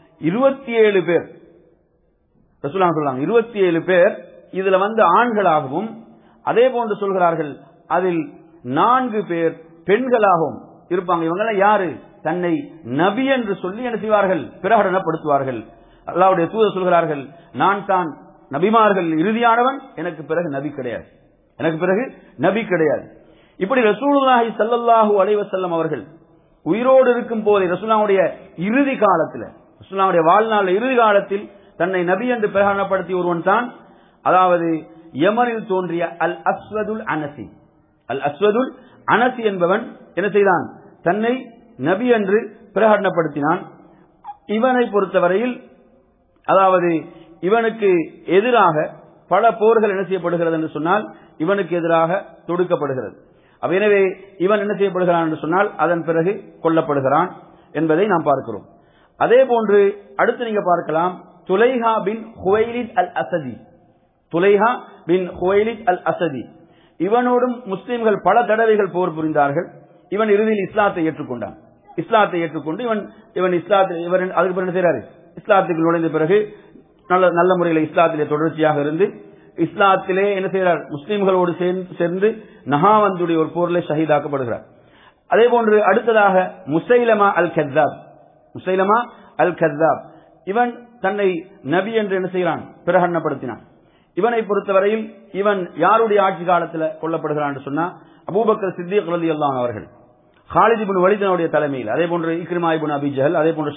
27 பேர். ரசூலுல்லாஹ் சொல்றாங்க 27 பேர் இதுல ஆண்களாகவும், அதே போன்று சொல்கிறார்கள் அதில் 4 பேர் பெண்களாகவும் இருப்பாங்க. இவங்க யாரு? தன்னை நபி என்று சொல்லி என்ன செய்வார்கள்? பிரகடனப்படுத்துவார்கள். அல்லாஹ்வுடைய தூதர் சொல்கிறார்கள், நான் தான் நபிமார்கள் இறுதியானவன், எனக்கு பிறகு நபி கிடையாது, எனக்கு பிறகு நபி கிடையாது. இப்படி ரசூலுல்லாஹி ஸல்லல்லாஹு அலைஹி வஸல்லம் அவர்கள் உயிரோடு இருக்கும் போதே, ரசூலுல்லாஹ்வுடைய இறுதி காலத்தில், ரசூலுல்லாஹ்வுடைய வாழ்நாள் இறுதி காலத்தில் தன்னை நபி என்று பிரகடனப்படுத்திய ஒருவன் தான், அதாவது யமனில் தோன்றிய அல் அஸ்வதுல் அனசி. அல் அஸ்வதுல் அனசி என்பவன் என்ன செய்தான்? தன்னை நபி என்று பிரகடனப்படுத்தினான். இவனை பொறுத்தவரையில், அதாவது இவனுக்கு எதிராக பல போர்கள் என்ன செய்யப்படுகிறது என்று சொன்னால் இவனுக்கு எதிராக தொடுக்கப்படுகிறது. எனவே இவன் என்ன செய்யப்படுகிறான் என்று சொன்னால் அதன் பிறகு கொல்லப்படுகிறான் என்பதை நாம் பார்க்கிறோம். அதே போன்று அடுத்து நீங்க பார்க்கலாம், துலைஹா பின் ஹுவைலித் அல் அசதி. துலைஹா பின் ஹுவைலித் அல் அசதி, இவனோடும் முஸ்லிம்கள் பல தடவைகள் போர் புரிந்தார்கள். இவன் இறுதியில் இஸ்லாத்தை ஏற்றுக்கொண்டான். இஸ்லாத்தை ஏற்றுக்கொண்டு இவன் இஸ்லாத்தில் அதுக்கு பிறகு என்ன செய்யறாரு? இஸ்லாத்துக்கு நுழைந்த பிறகு நல்ல முறையில் இஸ்லாத்திலே தொடர்ச்சியாக இருந்து இஸ்லாத்திலே என்ன செய்கிறார்? முஸ்லிம்களோடு சேர்ந்து நஹாவந்துடைய ஒரு போரிலே ஷஹீதாக்கப்படுகிறார். அதே போன்று அடுத்ததாக முசைலமா அல் கத்தாப். முசைலமா அல் கத்தாப், இவன் தன்னை நபி என்று என்ன செய்கிறான்? பிரகடனப்படுத்தினான். இவனை பொறுத்தவரையில் இவன் யாருடைய ஆட்சி காலத்தில் கொல்லப்படுகிறான் என்று சொன்னா, அபூபக்கர் சித்திக் ரலியல்லாஹு அன்ஹு அவர்கள், காலித் இப்னு வலீதுடைய தலைமையில், அதே போன்று இக்ரிமா இப்னு அபி ஜஹல், அதே போன்று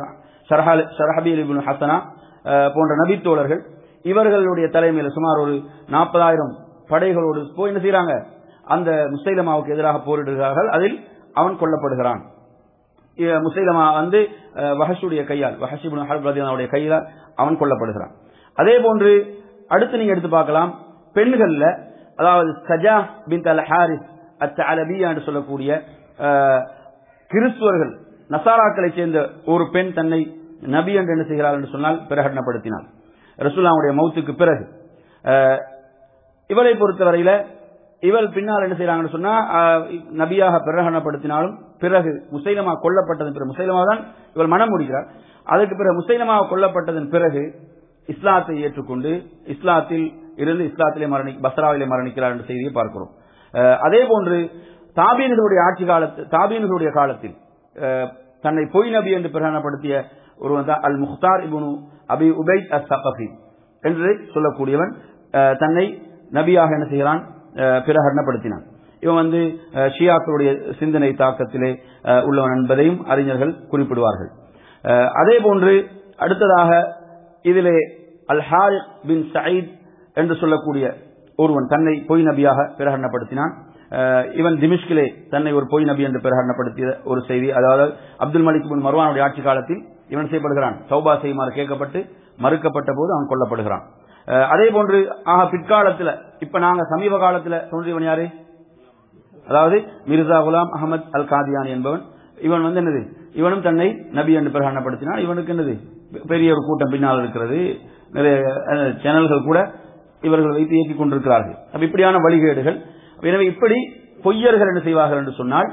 ஷரஹபீல் இப்னு ஹசனா போன்ற நபித்தோழர்கள், இவர்களுடைய தலைமையில் சுமார் ஒரு 40,000 படைகளோடு போய் என்ன செய்யறாங்க? அந்த முசைலமாவுக்கு எதிராக போரிடுகிறார்கள். அதில் அவன் கொல்லப்படுகிறான். முசைலமா வஹஷுடைய கையால், வஹஷ் இப்னு ஹர்ப் ரலியல்லாஹு கையால் அவன் கொல்லப்படுகிறான். அதே போன்று அடுத்து நீங்க எடுத்து பார்க்கலாம், பெண்கள்ல, அதாவது சஜா பின்த் அல் ஹாரிஸ் அத்-தஅலபியா என்று சொல்லக்கூடிய கிறிஸ்துவர்கள், நசாராக்களை சேர்ந்த ஒரு பெண் தன்னை நபி என்று என்ன செய்கிறாள் என்று சொன்னால் பிரகடனப்படுத்தினாள் ரசூலுல்லாஹ்வுடைய மௌத்துக்கு பிறகு. இவரை பொறுத்தவரையில இவள் பின்னால் என்ன செய்யறாங்கன்னு சொன்னா, நபியாக பிரகடனப்படுத்தினாலும் பிறகு முசைலமா கொல்லப்பட்டதன் பிறகு, முசைலமா தான் இவள் மனம் முடிக்கிறார், அதுக்கு பிறகு முசைலமா கொல்லப்பட்டதன் பிறகு இஸ்லாத்தை ஏற்றுக்கொண்டு இஸ்லாத்தில் இருந்து இஸ்லாத்திலே பஸ்ராவிலே மரணிக்கிறார் என்ற செய்தியை பார்க்கிறோம். அதே போன்று தாபீன்களுடைய ஆட்சி காலத்தில், தாபீன்களுடைய காலத்தில் தன்னை பொய் நபி என்று பிரகடனப்படுத்திய ஒருவன் தான் அல் முக்தார் இப்னு அபி உபைத் அஸ்-ஸகஃபி என்று சொல்லக்கூடியவன் தன்னை நபியாக என்ன செய்கிறான்? பிரகடனப்படுத்தினான். இவன் ஷியாக்களுடைய சிந்தனை தாக்கத்திலே உள்ளவன் என்பதையும் அறிஞர்கள் குறிப்பிடுவார்கள். அதே போன்று அடுத்ததாக இதிலே அல் ஹாரிஸ் பின் சயீத் என்று சொல்லக்கூடிய ஒருவன் தன்னை பொய் நபியாக பிரகடனப்படுத்தினான். இவன் திமிஷ்கிலே தன்னை ஒரு பொய் நபி என்று பிரகடனப்படுத்திய ஒரு செய்தி. அதாவது அப்துல் மலிக் பின் மர்வானுடைய ஆட்சி காலத்தில் இவன் செய்யப்படுகிறான், தௌபா செய்யுமாறு கேட்கப்பட்டு மறுக்கப்பட்ட போது அவன் கொல்லப்படுகிறான். அதே போன்று பிற்காலத்தில், இப்ப நாங்க சமீப காலத்தில் தோன்றியவன் யாரு? அதாவது மிர்சா குலாம் அஹமத் அல் காதியானி என்பவன். இவன் என்னது? இவனும் தன்னை நபி என்று பிரகடனப்படுத்தினான். இவனுக்கு என்னது? பெரிய ஒரு கூட்டம் பின்னால் இருக்கிறது. நிறைய சேனல்கள் கூட இவர்கள் வைத்து இயக்கிக் கொண்டிருக்கிறார்கள். அப்ப இப்படியான வழிகேடுகள். எனவே இப்படி பொய்யர்கள் என்ன செய்வார்கள் என்று சொன்னால்,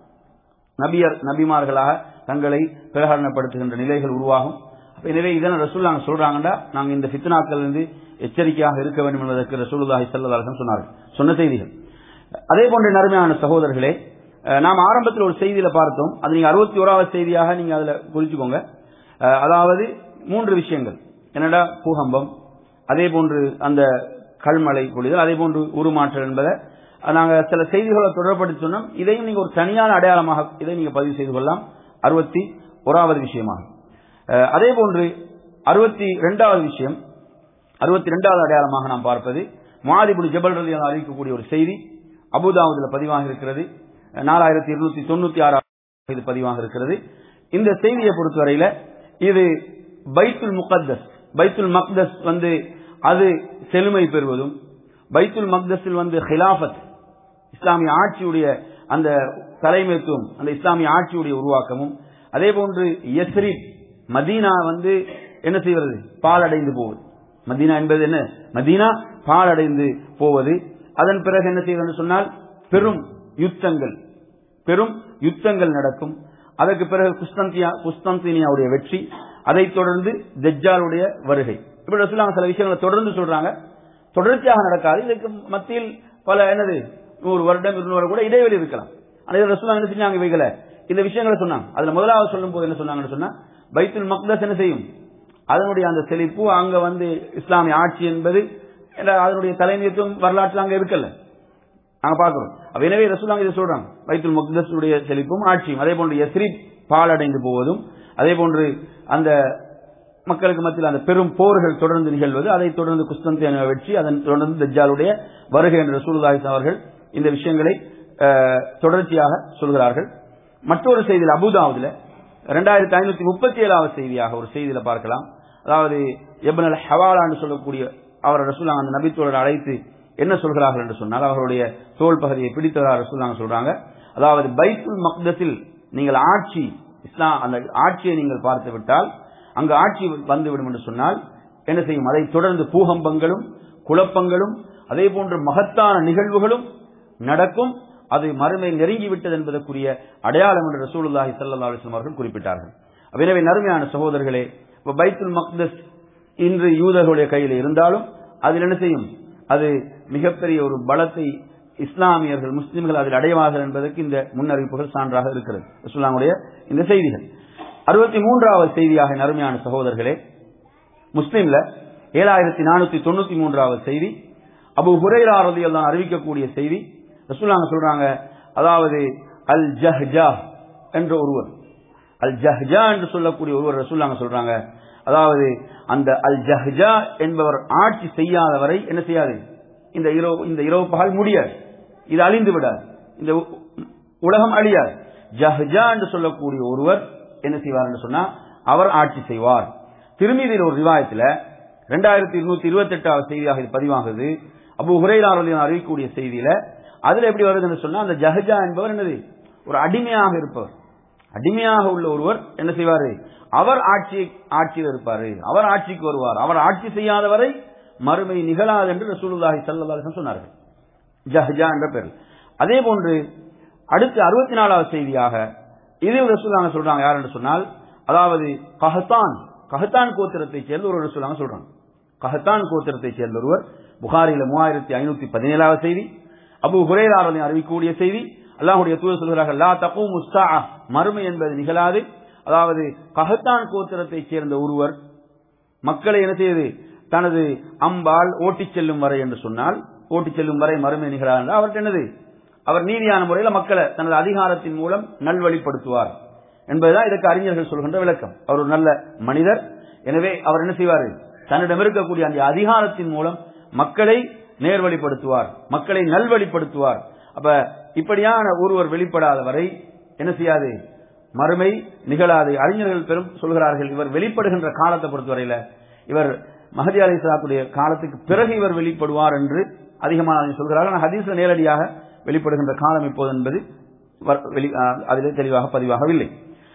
நபிமார்களாக தங்களை பிரகடனப்படுத்துகின்ற நிலைகள் உருவாகும். எனவே இதனை ரசூலுல்லாஹ் சொல்றாங்கடா, நாங்க இந்த ஃபித்னாக்கள் இருந்து எச்சரிக்கையாக இருக்க வேண்டும் என்பதற்கு ரசூலுல்லாஹி ஸல்லல்லாஹு அலைஹி வஸல்லம் சொன்ன செய்திகள். அதே போன்ற நறுமையான சகோதரர்களே, நாம் ஆரம்பத்தில் ஒரு செய்தியில பார்த்தோம், அது நீங்க 61வது செய்தியாக நீங்க அதுல குறிச்சுக்கோங்க. அதாவது 3 விஷயங்கள் என்னடா, பூகம்பம், அதே போன்று அந்த கல்மழை பொழிதல், அதே போன்று உருமாற்றல் என்பதை நாங்க சில செய்திகளை தொடர்படுத்தி சொன்னோம். இதையும் நீங்க ஒரு தனியான அடையாளமாக இதை நீங்க பதிவு செய்து கொள்ளலாம். 61வது விஷயமாக. அதே போன்று 62வது விஷயம், 62வது அடையாளமாக நாம் பார்ப்பது முஆத் இப்னு ஜபல் ரலியல்லாஹு அன்ஹு அறிவிக்கக்கூடிய ஒரு செய்தி அபூதாவுதுல பதிவாக இருக்கிறது. 4296 இது பதிவாக இருக்கிறது. இந்த செய்தியை பொறுத்தவரையில இது பைத்துல் முகத்தஸ், பைத்துல் மக்தஸ் அது செழுமை பெறுவதும், பைத்துல் மக்தஸில் ஹிலாஃபத், இஸ்லாமிய ஆட்சியுடைய அந்த தலைமைத்துவம், அந்த இஸ்லாமிய ஆட்சியுடைய உருவாக்கமும், அதே போன்று யஸ்ரிப் மதீனா என்ன செய்வது, பாலடைந்து போவது. மதீனா என்பது என்ன, மதீனா பாலடைந்து போவது. அதன் பிறகு என்ன செய்வது சொன்னால் பெரும் யுத்தங்கள் நடக்கும். அதற்கு பிறகு குஸ்தந்தீனியாவுடைய வெற்றி, அதைத் தொடர்ந்து தஜ்ஜாலுடைய வருகை. இப்படி ரசூலுல்லாஹ் சில விஷயங்களை தொடர்ந்து சொல்றாங்க. தொடர்ச்சியாக நடக்காது. இதுக்கு மத்தியில் பல 100 வருடம் 200 வருடம் கூட இடைவெளி இருக்கலாம். ஆனால் ரசூலுல்லாஹ் என்ன செஞ்சாங்க, இவைகளை இந்த விஷயங்களை சொன்னாங்க. அதுல முதலாவது சொல்லும் போது என்ன சொன்னாங்கன்னு சொன்னா, பைத்துல் மக்தஸ் என்ன செய்யும், அதனுடைய அந்த செழிப்பு, அங்க இஸ்லாமிய ஆட்சி என்பது அதனுடைய தலைமைத்துவம் வரலாற்றில் அங்க இருக்கல, நாங்க பாக்குறோம். எனவே ரசூலுல்லாஹ் இதை சொல்றாங்க, பைத்துல் மக்தஸ் உடைய செழிப்பும் ஆட்சியும், அதே போன்று யஸ்ரிப் பாலடைந்து போவதும், அதே போன்று அந்த மக்களுக்கு மத்தியில் அந்த பெரும் போர்கள் தொடர்ந்து நிகழ்வது, அதைத் தொடர்ந்து குஸ்தந்தீனியா வெற்றி, அதன் தொடர்ந்து தஜ்ஜாலுடைய வருகை என்ற ரசூலுல்லாஹி அவர்கள் இந்த விஷயங்களை தொடர்ச்சியாக சொல்கிறார்கள். மற்றொரு செய்தியில் அபூதாவுதுல 2537வது செய்தியாக ஒரு செய்தியில பார்க்கலாம். அதாவது இப்னு அல் ஹவாலா என்று சொல்லக்கூடிய அவர் ரசூலுல்லாஹ் அந்த நபித்தோழரை அழைத்து என்ன சொல்கிறார்கள் என்று சொன்னால், அவர்களுடைய தோள் பகுதியை பிடித்ததாக ரசூலுல்லாஹ் சொல்றாங்க. அதாவது பைத்துல் மக்தஸில் நீங்கள் அந்த ஆட்சியை நீங்கள் பார்த்து விட்டால், அங்கு ஆட்சி வந்துவிடும் என்று சொன்னால் என்ன செய்யும், அதை தொடர்ந்து பூகம்பங்களும் குழப்பங்களும் அதே போன்று மகத்தான நிகழ்வுகளும் நடக்கும். அது மறுமை நெருங்கிவிட்டது என்பதற்குரிய அடையாளம் என்று ரசூலுல்லாஹி ஸல்லல்லாஹு அலைஹி வஸல்லம் அவர்கள் குறிப்பிட்டார்கள். எனவே நறுமையான சகோதரர்களே, பைத்துல் மக்தஸ் இன்று யூதர்களுடைய கையில் இருந்தாலும் அதில் என்ன செய்யும், அது மிகப்பெரிய ஒரு பலத்தை இஸ்லாமியர்கள் முஸ்லிம்கள் அதில் அடைவார்கள் என்பதற்கு இந்த முன்னறிவிப்புகள் சான்றாக இருக்கிறது ரசூலுல்லாஹ்வுடைய இந்த செய்திகள். 63வது செய்தியாக நறுமையான சகோதரர்களே, முஸ்லிம்ல 7493வது செய்தி, அபூ ஹுரைரா ரலியல்லாஹு அறிவிக்கக்கூடிய செய்தி. ரசூலுல்லாஹ் சொல்றாங்க, அதாவது அல் ஜஹ்ஜா என்ற ஒருவர், அல் ஜஹ்ஜா என்று சொல்லக்கூடிய ஒருவர் ரசூலுல்லாஹ் சொல்றாங்க, அதாவது அந்த அல் ஜஹ்ஜா என்பவர் ஆட்சி செய்யாதவரை என்ன செய்யாது, இந்த இரவு பகல் முடியாது, இது அழிந்து விடாது, இந்த உலகம் அழியாது. ஜஹ்ஜா என்று சொல்லக்கூடிய ஒருவர் என்ன செய்வார் என்று சொன்னா, அவர் ஆட்சி செய்வார். திருமீதியில் ஒரு ரிவாயத்தில் 2228வது செய்தியாக இது பதிவாகுது. அபூ ஹுரைரா ரலியல்லாஹு அறிவிக்கக்கூடிய செய்தியில அதுல எப்படி வருதுன்னு சொன்னா, அந்த ஜஹ்ஜா என்பவர் என்னது, ஒரு அடிமையாக இருப்பவர், அடிமையாக உள்ள ஒருவர் என்ன செய்வாரு, அவர் ஆட்சியில் இருப்பாரு, அவர் ஆட்சிக்கு வருவார், அவர் ஆட்சி செய்யாதவரை மறுமை நிகழாது என்று ரசூலுல்லாஹி ஸல்லல்லாஹு அலைஹி வஸல்லம் சொன்னார்கள், ஜஹ்ஜா என்ற பெயர். அதே போன்று அடுத்து 64வது செய்தியாக இது ரசூலுல்லாஹ் சொல்றாங்க, யார் என்று சொன்னால், அதாவது கஹத்தான் கோத்திரத்தை சேர்ந்த ஒரு ரசூலுல்லாஹ் சொல்றாங்க. கஹத்தான் கோத்திரத்தை சேர்ந்த ஒருவர், புகாரில 3517வது செய்தி. அபூ ஹுரைரா ரலியல்லாஹு அறிவிக்கக்கூடிய செய்தி, அல்லாஹ்வுடைய தூதர் சொல்கிறார்கள், லா தகூமு ஸாஅ, மறுமை என்பது நிகழாது. அதாவது கஹத்தான் கோத்திரத்தை சேர்ந்த ஒருவர் மக்களை என்ன செய்து தனது அம்பால் ஓட்டிச் செல்லும் வரை என்று சொன்னால், ஓட்டிச் செல்லும் வரை மறுமை நிகழாது. அவருக்கு என்னது, அவர் நீதியான முறையில் மக்களை தனது அதிகாரத்தின் மூலம் நல்வழிப்படுத்துவார் என்பதுதான் இதற்கு அறிஞர்கள் சொல்கின்ற விளக்கம். அவர் ஒரு நல்ல மனிதர், எனவே அவர் என்ன செய்வார், தன்னிடம் இருக்கக்கூடிய அந்த அதிகாரத்தின் மூலம் மக்களை நேர்வழிப்படுத்துவார், மக்களை நல்வழிப்படுத்துவார். அப்ப இப்படியான ஒருவர் வெளிப்படாத வரை என்ன செய்யாது, மறுமை நிகழாது. அறிஞர்கள் பெரும் சொல்கிறார்கள், இவர் வெளிப்படுகின்ற காலத்தை பொறுத்தவரையில இவர் மஹதி அலைஹிஸ்ஸலாத்துடைய காலத்துக்கு பிறகு இவர் வெளிப்படுவார் என்று அதிகமாக சொல்கிறார்கள். ஹதீஸ்ல நேரடியாக வெளிப்படுகின்ற காலம் இப்போது என்பது அதிலே தெளிவாக பதிவாகவில்லை.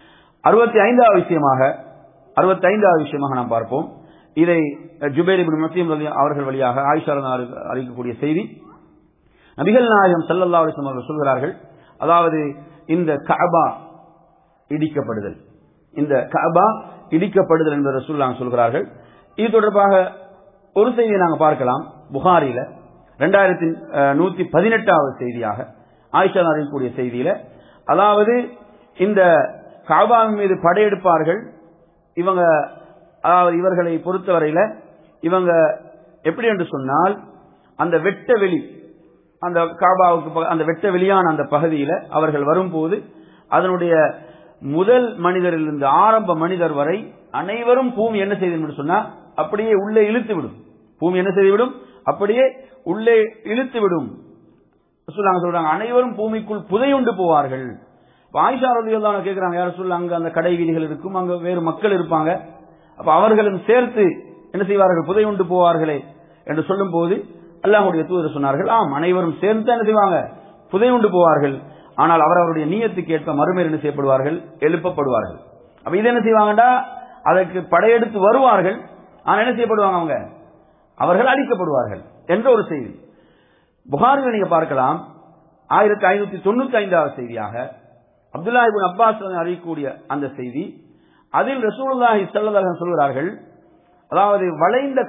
65வது விஷயமாக நாம் பார்ப்போம். இதை ஜுபைர் இப்னு முத்தீம் அவர்கள் வழியாக ஆயிஷா அறிவிக்கக்கூடிய செய்தி. நபிகள் நாயகம் ஸல்லல்லாஹு அலைஹி வஸல்லம் அவர்கள் சொல்கிறார்கள், அதாவது இந்த கஅபா இடிக்கப்படுதல், இந்த கஅபா இடிக்கப்படுதல் என்று ரசூலுல்லாஹ் சொல்கிறார்கள். இது தொடர்பாக ஒரு செய்தியை நாங்கள் பார்க்கலாம். புகாரில 2118வது செய்தியாக ஆயிஷா அறிவிக்கக்கூடிய செய்தியில, அதாவது இந்த கஅபாவின் மீது படையெடுப்பார்கள். இவர்களை பொறுத்தவரையில இவங்க எப்படி என்று சொன்னால், அந்த வெட்ட வெளி, அந்த கஅபாவுக்கு அந்த வெட்ட வெளியான அந்த பகுதியில அவர்கள் வரும்போது அதனுடைய முதல் மனிதரிலிருந்து ஆரம்ப மனிதர் வரை அனைவரும் பூமி என்ன செய்யும் என்று சொன்னா அப்படியே உள்ளே இழுத்து விடும். பூமி என்ன செய்துவிடும், அப்படியே உள்ளே இழுத்து விடும். சொல்றாங்க, அனைவரும் பூமிக்குள் புதையுண்டு போவார்கள். ஆயிஷா ரலியல்லாஹு அன்ஹா கேட்கிறாங்க, யார் சொல்ல, அங்க அந்த கடை வீதிகள் இருக்கும், அங்க வேறு மக்கள் இருப்பாங்க, அப்ப அவர்களும் சேர்த்து என்ன செய்வார்கள், புதையுண்டு போவார்களே என்று சொல்லும் போது அல்லாஹ்வுடைய தூதர் சொன்னார்கள், ஆம், அனைவரும் சேர்ந்து என்ன செய்வாங்க, புதையுண்டு போவார்கள். ஆனால் அவருடைய நியத்துக்கு ஏற்ப மறுமையில் என்ன செய்யப்படுவார்கள், எழுப்பப்படுவார்கள். அப்ப இது என்ன செய்வாங்கடா, அதற்கு படையெடுத்து வருவார்கள். ஆனால் என்ன செய்யப்படுவாங்க, அவர்கள் அழிக்கப்படுவார்கள் என்ற ஒரு செய்தி புகாரில் நீங்க பார்க்கலாம். 1595வது செய்தியாக அப்துல்லா இப்னு அப்பாஸ் அறியக்கூடிய அந்த செய்தி, அதில் ரசூலுல்லாஹி ஸல்லல்லாஹு அலைஹி வஸல்லம் சொல்கிறார்கள், அதாவது வளைந்த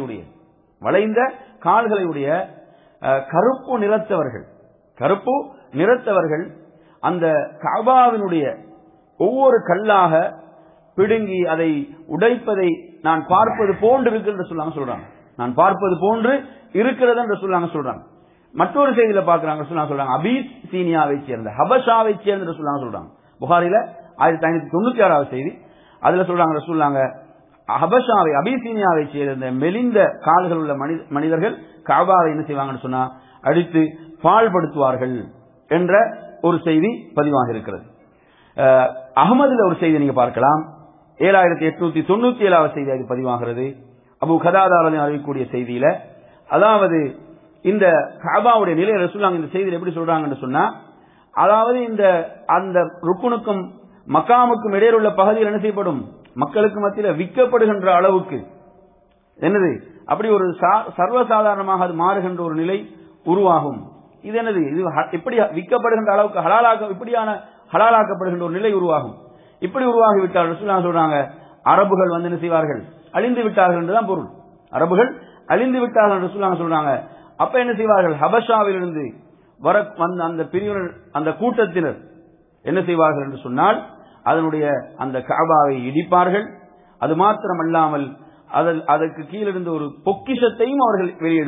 கால்களை உடைய கருப்பு நிறத்தவர்கள் அந்த கஅபாவினுடைய ஒவ்வொரு கல்லாக பிடுங்கி அதை உடைப்பதை நான் பார்ப்பது போன்று இருக்கிறது சொல்றாங்க. நான் பார்ப்பது போன்று இருக்கிறது என்று சொல்றாங்க. மற்றொரு செய்தியில பார்க்கிறாங்க, சொல்றாங்க அபிசீனியாவை சேர்ந்த ஹபஷாவை சேர்ந்த சொல்றாங்க. புகாரில 1596வது செய்தி, அதுல சொல்றாங்க ஹபஷாவை அபிசீனியாவை சேர்ந்த மெலிந்த கால்கள் உள்ள மனிதர்கள் கஅபாவை என்ன செய்வாங்கன்னு சொன்னா அடித்து பாழ்படுத்துவார்கள் என்ற ஒரு செய்தி பதிவாக இருக்கிறது. அகமதுல ஒரு செய்தி நீங்க பார்க்கலாம். 7897வது செய்தி அது பதிவாகிறது. அபு கதாதா அறிவிக்கக்கூடிய செய்தியில, அதாவது இந்த கஅபாவுடைய நிலை ரசூலுல்லாஹ் இந்த செய்தியில் எப்படி சொல்றாங்கன்னு சொன்னா, அதாவது இந்த அந்த ருக்குனுக்கும் மக்காமுக்கும் இடையில் உள்ள பகுதியில் என்ன செய்யப்படும், மக்களுக்கு மத்தியில் விற்கப்படுகின்ற அளவுக்கு என்னது அப்படி ஒரு சர்வசாதாரணமாக அது மாறுகின்ற ஒரு நிலை உருவாகும். இது என்னது, இது இப்படி விற்கப்படுகின்ற அளவுக்கு இப்படியான ஹலாலாக்கப்படுகின்ற ஒரு நிலை உருவாகும். இப்படி உருவாகிவிட்டால் ரசூலுல்லாஹ் சொல்றாங்க, அரபுகள் வந்து என்ன செய்வார்கள், அழிந்து விட்டார்கள் என்றுதான் பொருள். அரபுகள் அழிந்து விட்டார்கள் என்று ரசூலுல்லாஹ் சொல்றாங்க. அப்ப என்ன செய்வார்கள், ஹபஷாவிலிருந்து வந்த அந்த பிரிவினர் அந்த கூட்டத்தினர் என்ன செய்வார்கள் என்று சொன்னால், அதனுடைய அந்த கஅபாவை இடிப்பார்கள். அது மாத்திரமல்லாமல் அதற்கு கீழிருந்து ஒரு பொக்கிஷத்தையும் அவர்கள் வெளியே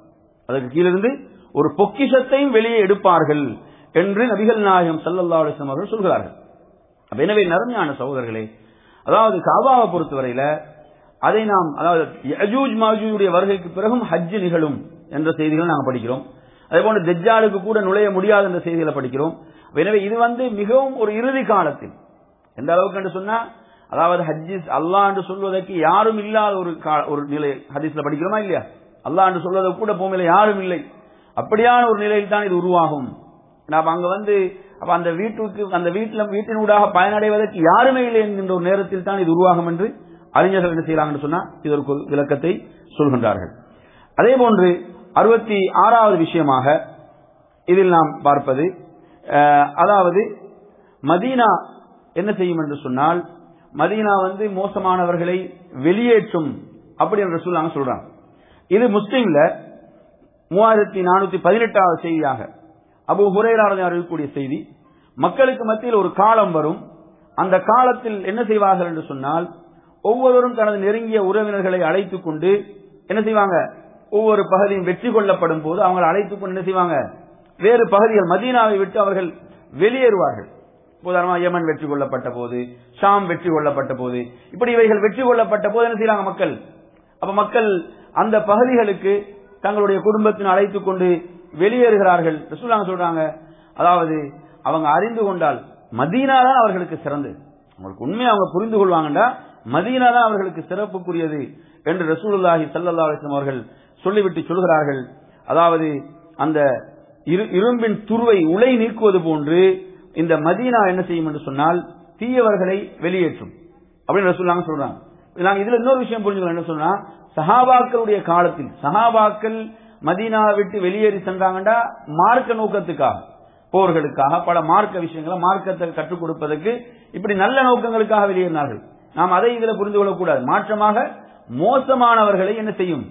எடுப்பார்கள் என்று நபிகள் நாயகம் ஸல்லல்லாஹு அலைஹி வஸல்லம் அவர்கள் சொல்கிறார்கள். எனவே நறுமையான சகோதரர்களே, அதாவது கஅபாவை பொறுத்தவரையில அதை நாம், அதாவது யஜூஜ் மாஜூஜுடைய வருகைக்கு பிறகும் ஹஜ் நிகழும் என்ற செய்திகள் நாங்கள் படிக்கிறோம். அதே போன்று தஜ்ஜாலுக்கு கூட நுழைய முடியாது என்ற செய்திகளை படிக்கிறோம். எனவே இது வந்து மிகவும் ஒரு இறுதி காலத்தில், எந்த அளவுக்கு என்று சொன்னா, அதாவது ஹஜ்ஜிஸ் அல்லாஹ் என்று சொல்வதற்கு யாரும் இல்லாத ஒரு நிலை ஹதீஸ்ல படிக்கிறோமா இல்லையா, அல்லாஹ் என்று சொல்வதற்கு கூட பூமியில யாரும் இல்லை, அப்படியான ஒரு நிலையில் தான் இது உருவாகும். அங்க வந்து அப்ப அந்த வீட்டினூடாக பயனடைவதற்கு யாருமே இல்லை என்கின்ற ஒரு நேரத்தில் தான் இது உருவாகும் என்று அறிஞர்கள் என்ன செய்யறாங்கன்னு சொன்னா இதற்கு ஒரு விளக்கத்தை சொல்கின்றார்கள். அதே போன்று 66வது விஷயமாக இதில் நாம் பார்ப்பது, அதாவது மதீனா என்ன செய்யும் என்று சொன்னால், மதீனா வந்து மோசமானவர்களை வெளியேற்றும் அப்படி என்று சொல்றாங்க. இது முஸ்லிம்ல 3418வது செய்தியாக அபூ ஹுரைரா அறிவிக்கக்கூடிய செய்தி. மக்களுக்கு மத்தியில் ஒரு காலம் வரும், அந்த காலத்தில் என்ன செய்வார்கள் என்று சொன்னால், ஒவ்வொருவரும் தனது நெருங்கிய உறவினர்களை அழைத்துக் கொண்டு என்ன செய்வாங்க, ஒவ்வொரு பகுதியும் வெற்றி கொள்ளப்படும் போது அவங்களை அழைத்துக் கொண்டு என்ன செய்வாங்க, வேறு பகுதிகள் மதீனாவை விட்டு அவர்கள் வெளியேறுவார்கள். உதாரணமாக யமன் வெற்றி கொள்ளப்பட்ட போது, ஷாம் வெற்றி கொள்ளப்பட்ட போது, இப்படி இவைகள் வெற்றி கொள்ளப்பட்ட போது என்ன செய்யறாங்க மக்கள், அப்ப மக்கள் அந்த பகுதிகளுக்கு தங்களுடைய குடும்பத்தின் அழைத்துக் கொண்டு வெளியேறுகிறார்கள். ரசூலுல்லாஹ் சொல்றாங்க, அதாவது அவங்க அறிந்து கொண்டால் மதீனா தான் அவர்களுக்கு சிறந்தது, அவங்களுக்கு உண்மையை அவங்க புரிந்து கொள்வாங்கடா மதீனா தான் அவர்களுக்கு சிறப்புக்குரியது என்று ரசூலுல்லாஹி ஸல்லல்லாஹு அலைஹி வஸல்லம் அவர்கள் சொல்லிவிட்டு சொல்கிறார்கள். அதாவது அந்த இரும்பின் துருவை உலை நீக்குவது போன்று இந்த மதீனா என்ன செய்யும் என்று சொன்னால் தீயவர்களை வெளியேற்றும் அப்படின்னு ரசூலுல்லாஹ் சொல்றாங்க. நாங்க இதுல இன்னொரு விஷயம் புரிஞ்சுக்கலாம், என்ன சொன்னா, சஹாபாக்களுடைய காலத்தில் சஹாபாக்கள் மதீனா விட்டு வெளியேறி சென்றாங்கடா மார்க்க நோக்கத்துக்காக, போர்களுக்காக, பல மார்க்க விஷயங்களை மார்க்கத்தை கற்றுக் கொடுப்பதற்கு, இப்படி நல்ல நோக்கங்களுக்காக வெளியேறினார்கள். நாம் அதை இதுல புரிந்து கொள்ளக்கூடாது. மாற்றமாக மோசமானவர்களை என்ன செய்யும்,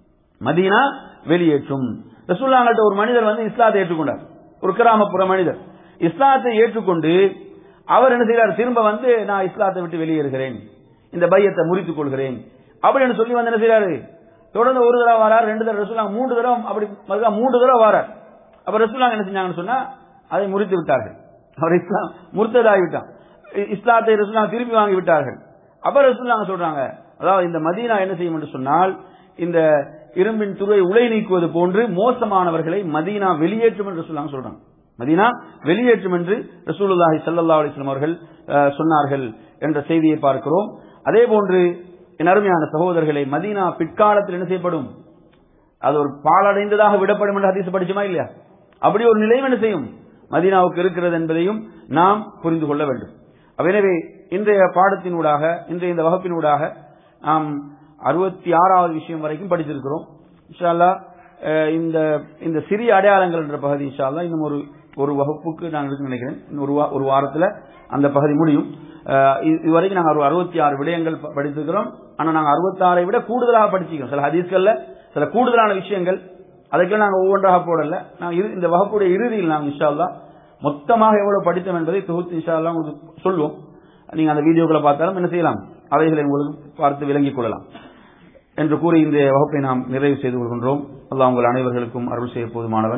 மதீனா வெளியேற்றும். ரசூலுல்லாஹ்ட்ட ஒரு மனிதர் வந்து இஸ்லாத்தை ஏற்றுக்கொண்டார், ஒரு கிராமப்புற மனிதர் இஸ்லாத்தை ஏற்றுக்கொண்டு அவர் என்ன செய்யறார், திரும்ப வந்து நான் இஸ்லாத்தை விட்டு வெளியேறுகிறேன், இந்த பையத்தை முறித்துக் கொள்கிறேன் அப்படின்னு சொல்லி வந்து என்ன செய்யறாரு, தொடர்ந்து ஒரு தடவை வரார், 2 தடவை, ரசூலுல்லாஹ் 3 தடவை, அப்படி 3 தடவை வரார். அப்ப ரசூலுல்லாஹ் என்ன செஞ்சாங்கன்னு சொன்னா அதை முறித்து விட்டார்கள். அவர் இஸ்லாம் முர்த்ததாகிவிட்டான், இஸ்லாத்தை ரசூலுல்லாஹ் திருப்பி வாங்கி விட்டார்கள். அப்ப ரசூலுல்லாஹ் சொல்றாங்க, அதாவது இந்த மதீனா என்ன செய்யும் என்று சொன்னால் இந்த இரும்பின் துறை உலை நீக்குவது போன்று மோசமானவர்களை மதீனா வெளியேற்றும் என்று ரசூலுல்லாஹ் சொல்றாங்க. மதீனா வெளியேற்றும் என்று ரசூலுல்லாஹி ஸல்லல்லாஹு அலைஹி வஸல்லம் அவர்கள் சொன்னார்கள் என்ற செய்தியை பார்க்கிறோம். அதே போன்று என் அருமையான சகோதரர்களை, மதீனா பிற்காலத்தில் என்ன செய்யப்படும், அது ஒரு பாலடைந்ததாக விடப்படும் என்று ஹதீஸ் படிச்சுமா இல்லையா, அப்படி ஒரு நிலையும் என்ன செய்யும் மதீனாவுக்கு இருக்கிறது என்பதையும் நாம் புரிந்து கொள்ள வேண்டும். எனவே இன்றைய பாடத்தினூடாக இன்றைய இந்த வகுப்பினூடாக நாம் 66வது விஷயம் வரைக்கும் படித்திருக்கிறோம். இன்ஷா அல்லாஹ் இந்த சிறிய அடையாளங்கள் என்ற பகுதி இன்ஷா அல்லாஹ் இன்னும் ஒரு வகுப்புக்கு நான் இருக்கு நினைக்கிறேன். ஒரு வாரத்தில் அந்த பகுதி முடியும். இதுவரைக்கும் நாங்கள் 66 விடயங்கள் படித்திருக்கிறோம். ஆனால் நாங்கள் 66ஐ விட கூடுதலாக படிச்சிருக்கோம். சில ஹதீஸ்கள்ல சில கூடுதலான விஷயங்கள் அதுக்கெல்லாம் நாங்கள் ஒவ்வொன்றாக போடல. நாங்கள் இந்த வகுப்புடைய இறுதியில் நாங்கள் இன்ஷா அல்லாஹ் மொத்தமாக எவ்வளவு படித்தோம் என்பதை தொகுத்து இன்ஷா அல்லாஹ் உங்களுக்கு சொல்லுவோம். நீங்க அந்த வீடியோக்களை பார்த்தாலும் என்ன செய்யலாம், அவைகளை உங்களுக்கு பார்த்து விளங்கிக் கொள்ளலாம் என்று கூறி இந்த வகுப்பை நாம் நிறைவு செய்து கொள்கின்றோம். அல்லாஹ் உங்கள் அனைவர்களுக்கும் அருள் செய்ய போதுமானவன்.